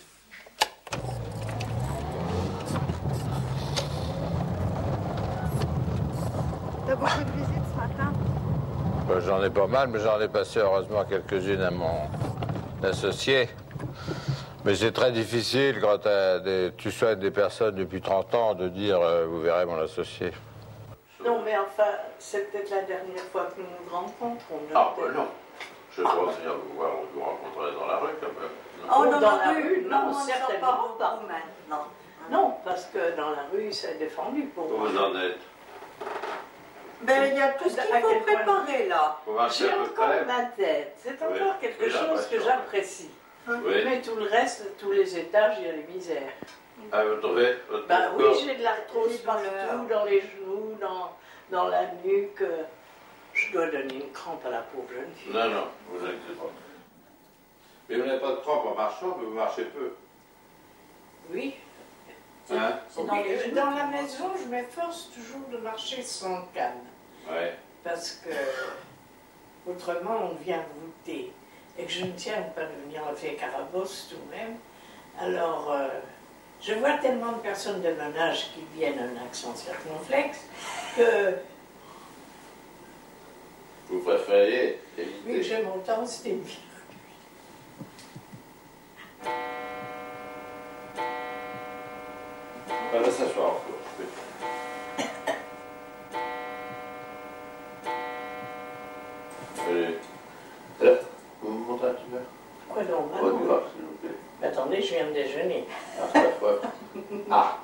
T'as beaucoup de visites ce matin? Ben, j'en ai pas mal, mais j'en ai passé heureusement quelques-unes à mon associé. Mais c'est très difficile quand des, tu soignes des personnes depuis trente ans de dire euh, vous verrez mon associé. Non, mais enfin, c'est peut-être la dernière fois que nous nous rencontrons. Ah, ben non. Je vais pas venir vous voir, on vous rencontrer dans la rue quand même. Non. Oh, dans, dans la, la rue, rue non, non certainement pas. Non. Non, parce que dans la rue, c'est défendu pour Où moi. vous en êtes? Ben, il y a tout ce qu'il faut préparer là. J'ai encore près. ma tête. C'est Oui. encore quelque Oui, chose que j'apprécie. Oui. Mais tout le reste, tous les étages, il y a les misères. Ah, vous trouvez votre Ben oui, corps? j'ai de l'arthrose partout, dans les genoux, dans, dans la nuque. Je dois donner une crampe à la pauvre jeune fille. Non, non, vous inquiétez pas. Mais vous n'avez pas de crampe en marchant, mais vous marchez peu. Oui. Hein? Dans, les... dans la maison, je m'efforce toujours de marcher sans canne. Ouais. Parce que, autrement, on vient voûter. Et que je ne tiens pas de venir le faire carabosse tout de même. Alors, euh, je vois tellement de personnes de mon âge qui viennent un accent circonflexe que. Vous préfériez éviter? Oui, j'aime autant, c'était bien. On va s'asseoir encore. Allez. Là, vous me montrez un petit peu? Quoi donc, Votre graphe, s'il vous plaît. Attendez, je viens de déjeuner. Ah.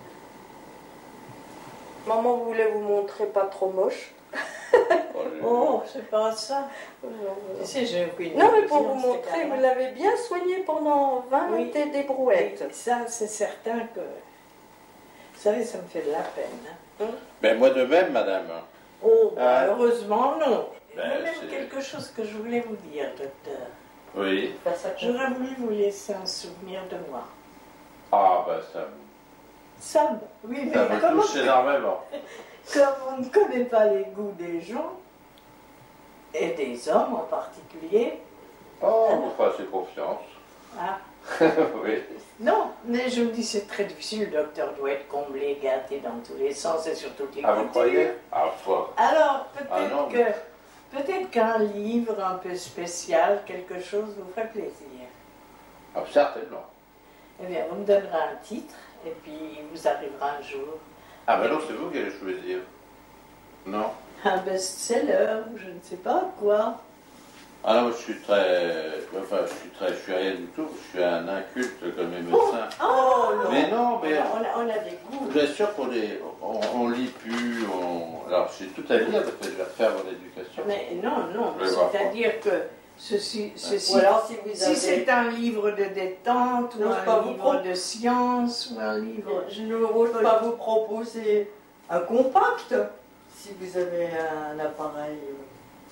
Maman voulait vous montrer pas trop moche. Oh, c'est pas ça. Tu sais, j'ai aucune Non, mais pour vous montrer, vous l'avez bien soigné pendant vingt Oui. et des brouettes. Oui, ça, c'est certain que. Vous savez, ça me fait de la peine. Hein. Ben, moi de même, madame. Oh, bah, Ah. heureusement, non. Ben, Il y a même c'est- quelque chose que je voulais vous dire, docteur. Oui. J'aurais voulu vous laisser un souvenir de moi. Ah, ben, ça, me- Sam, oui, mais ça me comment touche énormément. Comme on ne connaît pas les goûts des gens, et des hommes en particulier. Oh, vous fassiez confiance. Ah. Oui. Non, mais je me dis c'est très difficile, le docteur doit être comblé, gâté dans tous les sens et sur toutes les Ah, vous cultures. croyez? Ah, foi. Alors, peut-être Ah, non. que peut-être qu'un livre un peu spécial, quelque chose vous ferait plaisir. Ah, certainement. Eh bien, vous me donnerez un titre, et puis vous arrivera un jour Ah, ben non, c'est vous qui allez choisir. Non? un best-seller, ou je ne sais pas quoi. Ah non, je suis très... Enfin, je suis très... Je suis rien du tout. Je suis un inculte comme les médecins. Oh non. Mais non, mais... On a, on a des goûts. Je vous assure qu'on est... On, on lit plus, on... Alors, j'ai tout à lire, parce que je vais refaire mon éducation. Mais non, non, Je vais voir c'est-à-dire que ceci, ceci Ou alors, si vous si avez- c'est un livre de détente, ou N'ose pas un vous livre pro- de science, ou un livre... Je n'ose pas vous proposer un compact, si vous avez un appareil.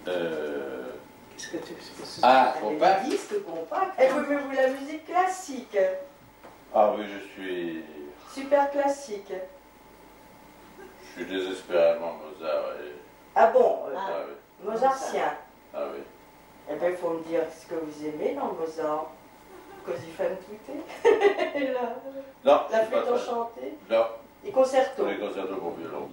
Euh... Qu'est-ce que tu fais? Ah, compact. Disque compact. Et vous aimez-vous la musique classique? Ah oui, je suis... Super classique. Je suis désespérément Mozart. Et... Ah bon? Ah, ah, oui. Mozartien. Ah oui. Eh bien, il faut me dire ce que vous aimez dans Mozart. Così fan tutte. la, Non. La flûte enchantée. Non. Les concertos. Les concertos pour violon.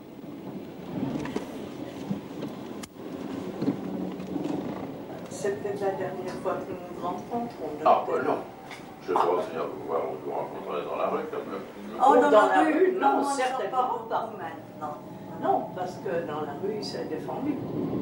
C'est peut-être la dernière fois que nous nous rencontrons. Ah ben non. Je dois aussi vous voir, on vous rencontrer dans la rue quand même. Oh, dans, dans la, la rue, rue non, non certainement pas. Maintenant. Non, parce que dans la rue, c'est défendu.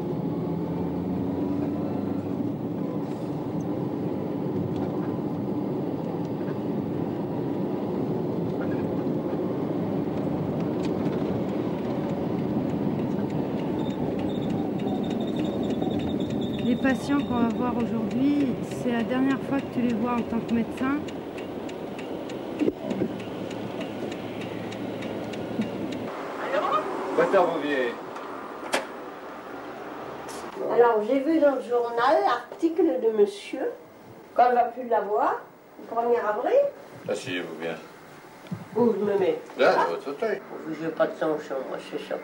Les patients qu'on va voir aujourd'hui, c'est la dernière fois que tu les vois en tant que médecin. Docteur Bouvier. Alors, j'ai vu dans le journal l'article de monsieur, quand on va plus l'avoir, le premier avril. Asseyez-vous bien. Où je me mets? Là, dans votre fauteuil. Je n'ai pas de sang chaud, moi, c'est ça.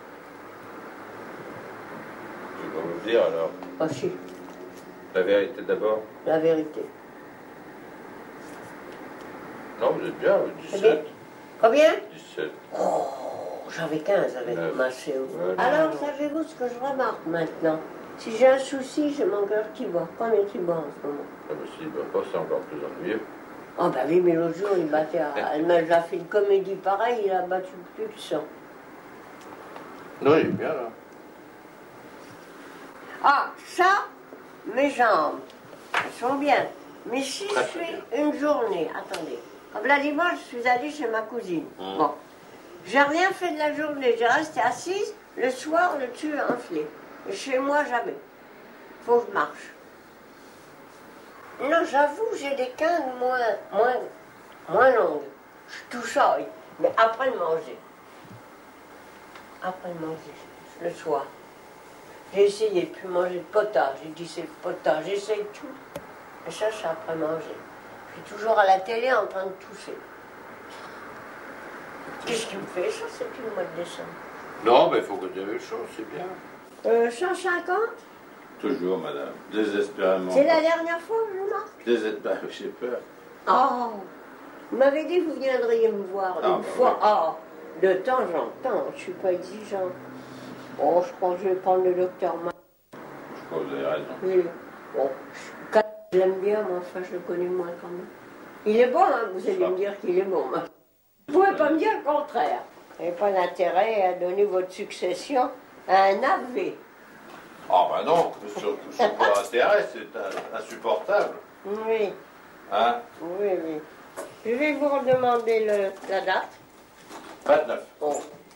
Je vais pas vous le dire alors. Ah si. La vérité d'abord. La vérité. Non, vous êtes bien, dix-sept. Combien? dix-sept. Oh, j'avais quinze avec ma C O. Ouais, alors, savez-vous ce que je remarque maintenant? Si j'ai un souci, j'ai mon cœur qui bat. Combien qui bat en ce moment? Ah bah s'il ne bat pas, c'est encore plus ennuyeux. Oh bah oui, mais l'autre jour, il battait à... Elle m'a déjà fait une comédie pareille, il a battu plus que ça. Non, il est bien là. Ah, ça, mes jambes, elles sont bien. Mais si je fais une journée, attendez, comme la dimanche, je suis allée chez ma cousine. Mmh. Bon, j'ai rien fait de la journée, j'ai resté assise, le soir, le dessus enflé. Et chez moi, jamais. Faut que je marche. Non, j'avoue, j'ai des quintes moins, moins, moins longues. Je touche à eux, mais après le manger. Après le manger, le soir. J'ai essayé de plus manger de potage. J'ai dit c'est le potage, j'essaye tout. Mais ça, c'est après manger. Je suis toujours à la télé en train de tousser. Qu'est-ce qui me fait ça? C'est plus le mois de décembre. Non, mais il faut que tu aies chaud, c'est bien. Euh, cent cinquante? Toujours, madame. Désespérément. C'est la dernière fois que je marque? Désespérément, j'ai peur. Oh! Vous m'avez dit que vous viendriez me voir ah, une bah fois. Ah! Oui. De temps en temps, je ne suis pas exigeant. Oh, je crois que je vais prendre le docteur Ma. Je crois que vous avez raison. Oui. Bon, je l'aime bien, mais enfin, je le connais moins quand même. Il est bon, hein, vous allez me dire qu'il est bon. Hein. Vous ne pouvez pas me dire le contraire. Vous n'avez pas d'intérêt à donner votre succession à un A V. Ah ben non, surtout c'est pas d'intérêt, c'est insupportable. Oui. Hein? Oui, oui. Je vais vous redemander le, la date. vingt-neuf. Bon.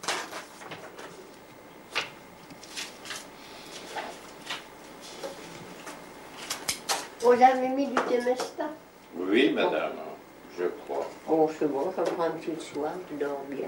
Vous avez mis du Temesta? Oui, madame, bon. Je crois. Oh, c'est bon, ça me prend un petit soir, je dors bien.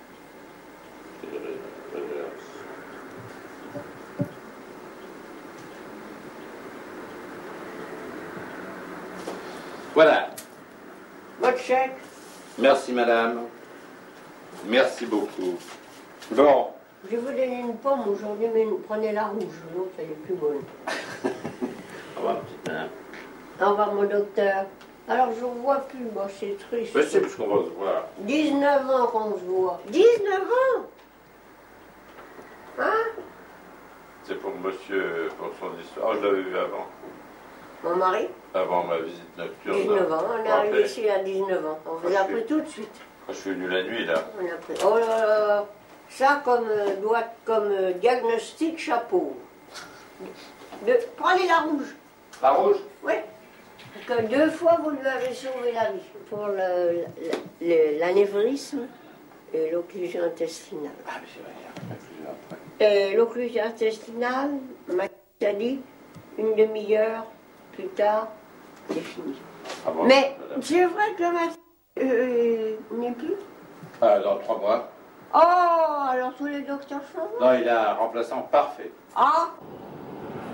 Voilà. Votre chèque. Merci, madame. Merci beaucoup. Bon. Je vais vous donner une pomme aujourd'hui, mais prenez la rouge, l'autre elle est plus bonne. Au revoir, petit pain. Au revoir, mon docteur. Alors, je ne vous vois plus, bon, c'est triste. Mais c'est parce qu'on va se voir. dix-neuf ans qu'on se voit. dix-neuf ans? Hein? C'est pour monsieur, pour son histoire. Oh, je l'avais vu avant. Mon mari? Avant ma visite nocturne. dix-neuf ans, on est arrivé ici à dix-neuf ans. On vous a pris tout de suite. Quand je suis venu la nuit, là. On a pris. Oh là là, ça comme, euh, doit, comme euh, diagnostic chapeau. De, prenez la rouge. La rouge? Oui. Parce que deux fois, vous lui avez sauvé la vie. Pour l'anévrisme et l'occlusion intestinale. Ah, mais c'est vrai, il y a l'occlusion après. Et l'occlusion intestinale, m'a dit, une demi-heure plus tard, c'est fini. Ah bon, mais madame. C'est vrai que ma euh, n'est plus. Ah, dans trois mois. Oh, alors tous les docteurs sont morts. Non, il a un remplaçant parfait. Ah,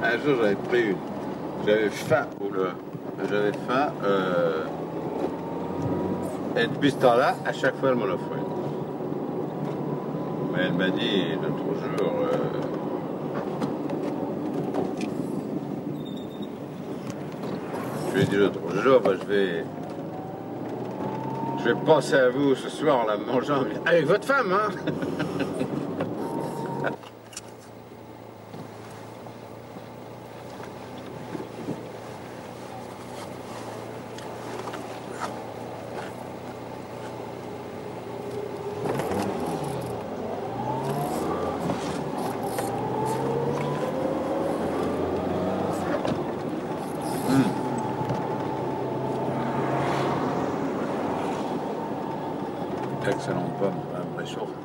Un jour, j'avais pris une. J'avais faim. Oula. J'avais faim. Euh... Et depuis ce temps-là, à chaque fois, elle m'en offrait. Mais elle m'a dit l'autre jour. Euh... Je lui ai dit l'autre jour, bah, je vais. Je vais penser à vous ce soir en la mangeant. Avec votre femme, hein? Excellente pomme, un vrai chauffe.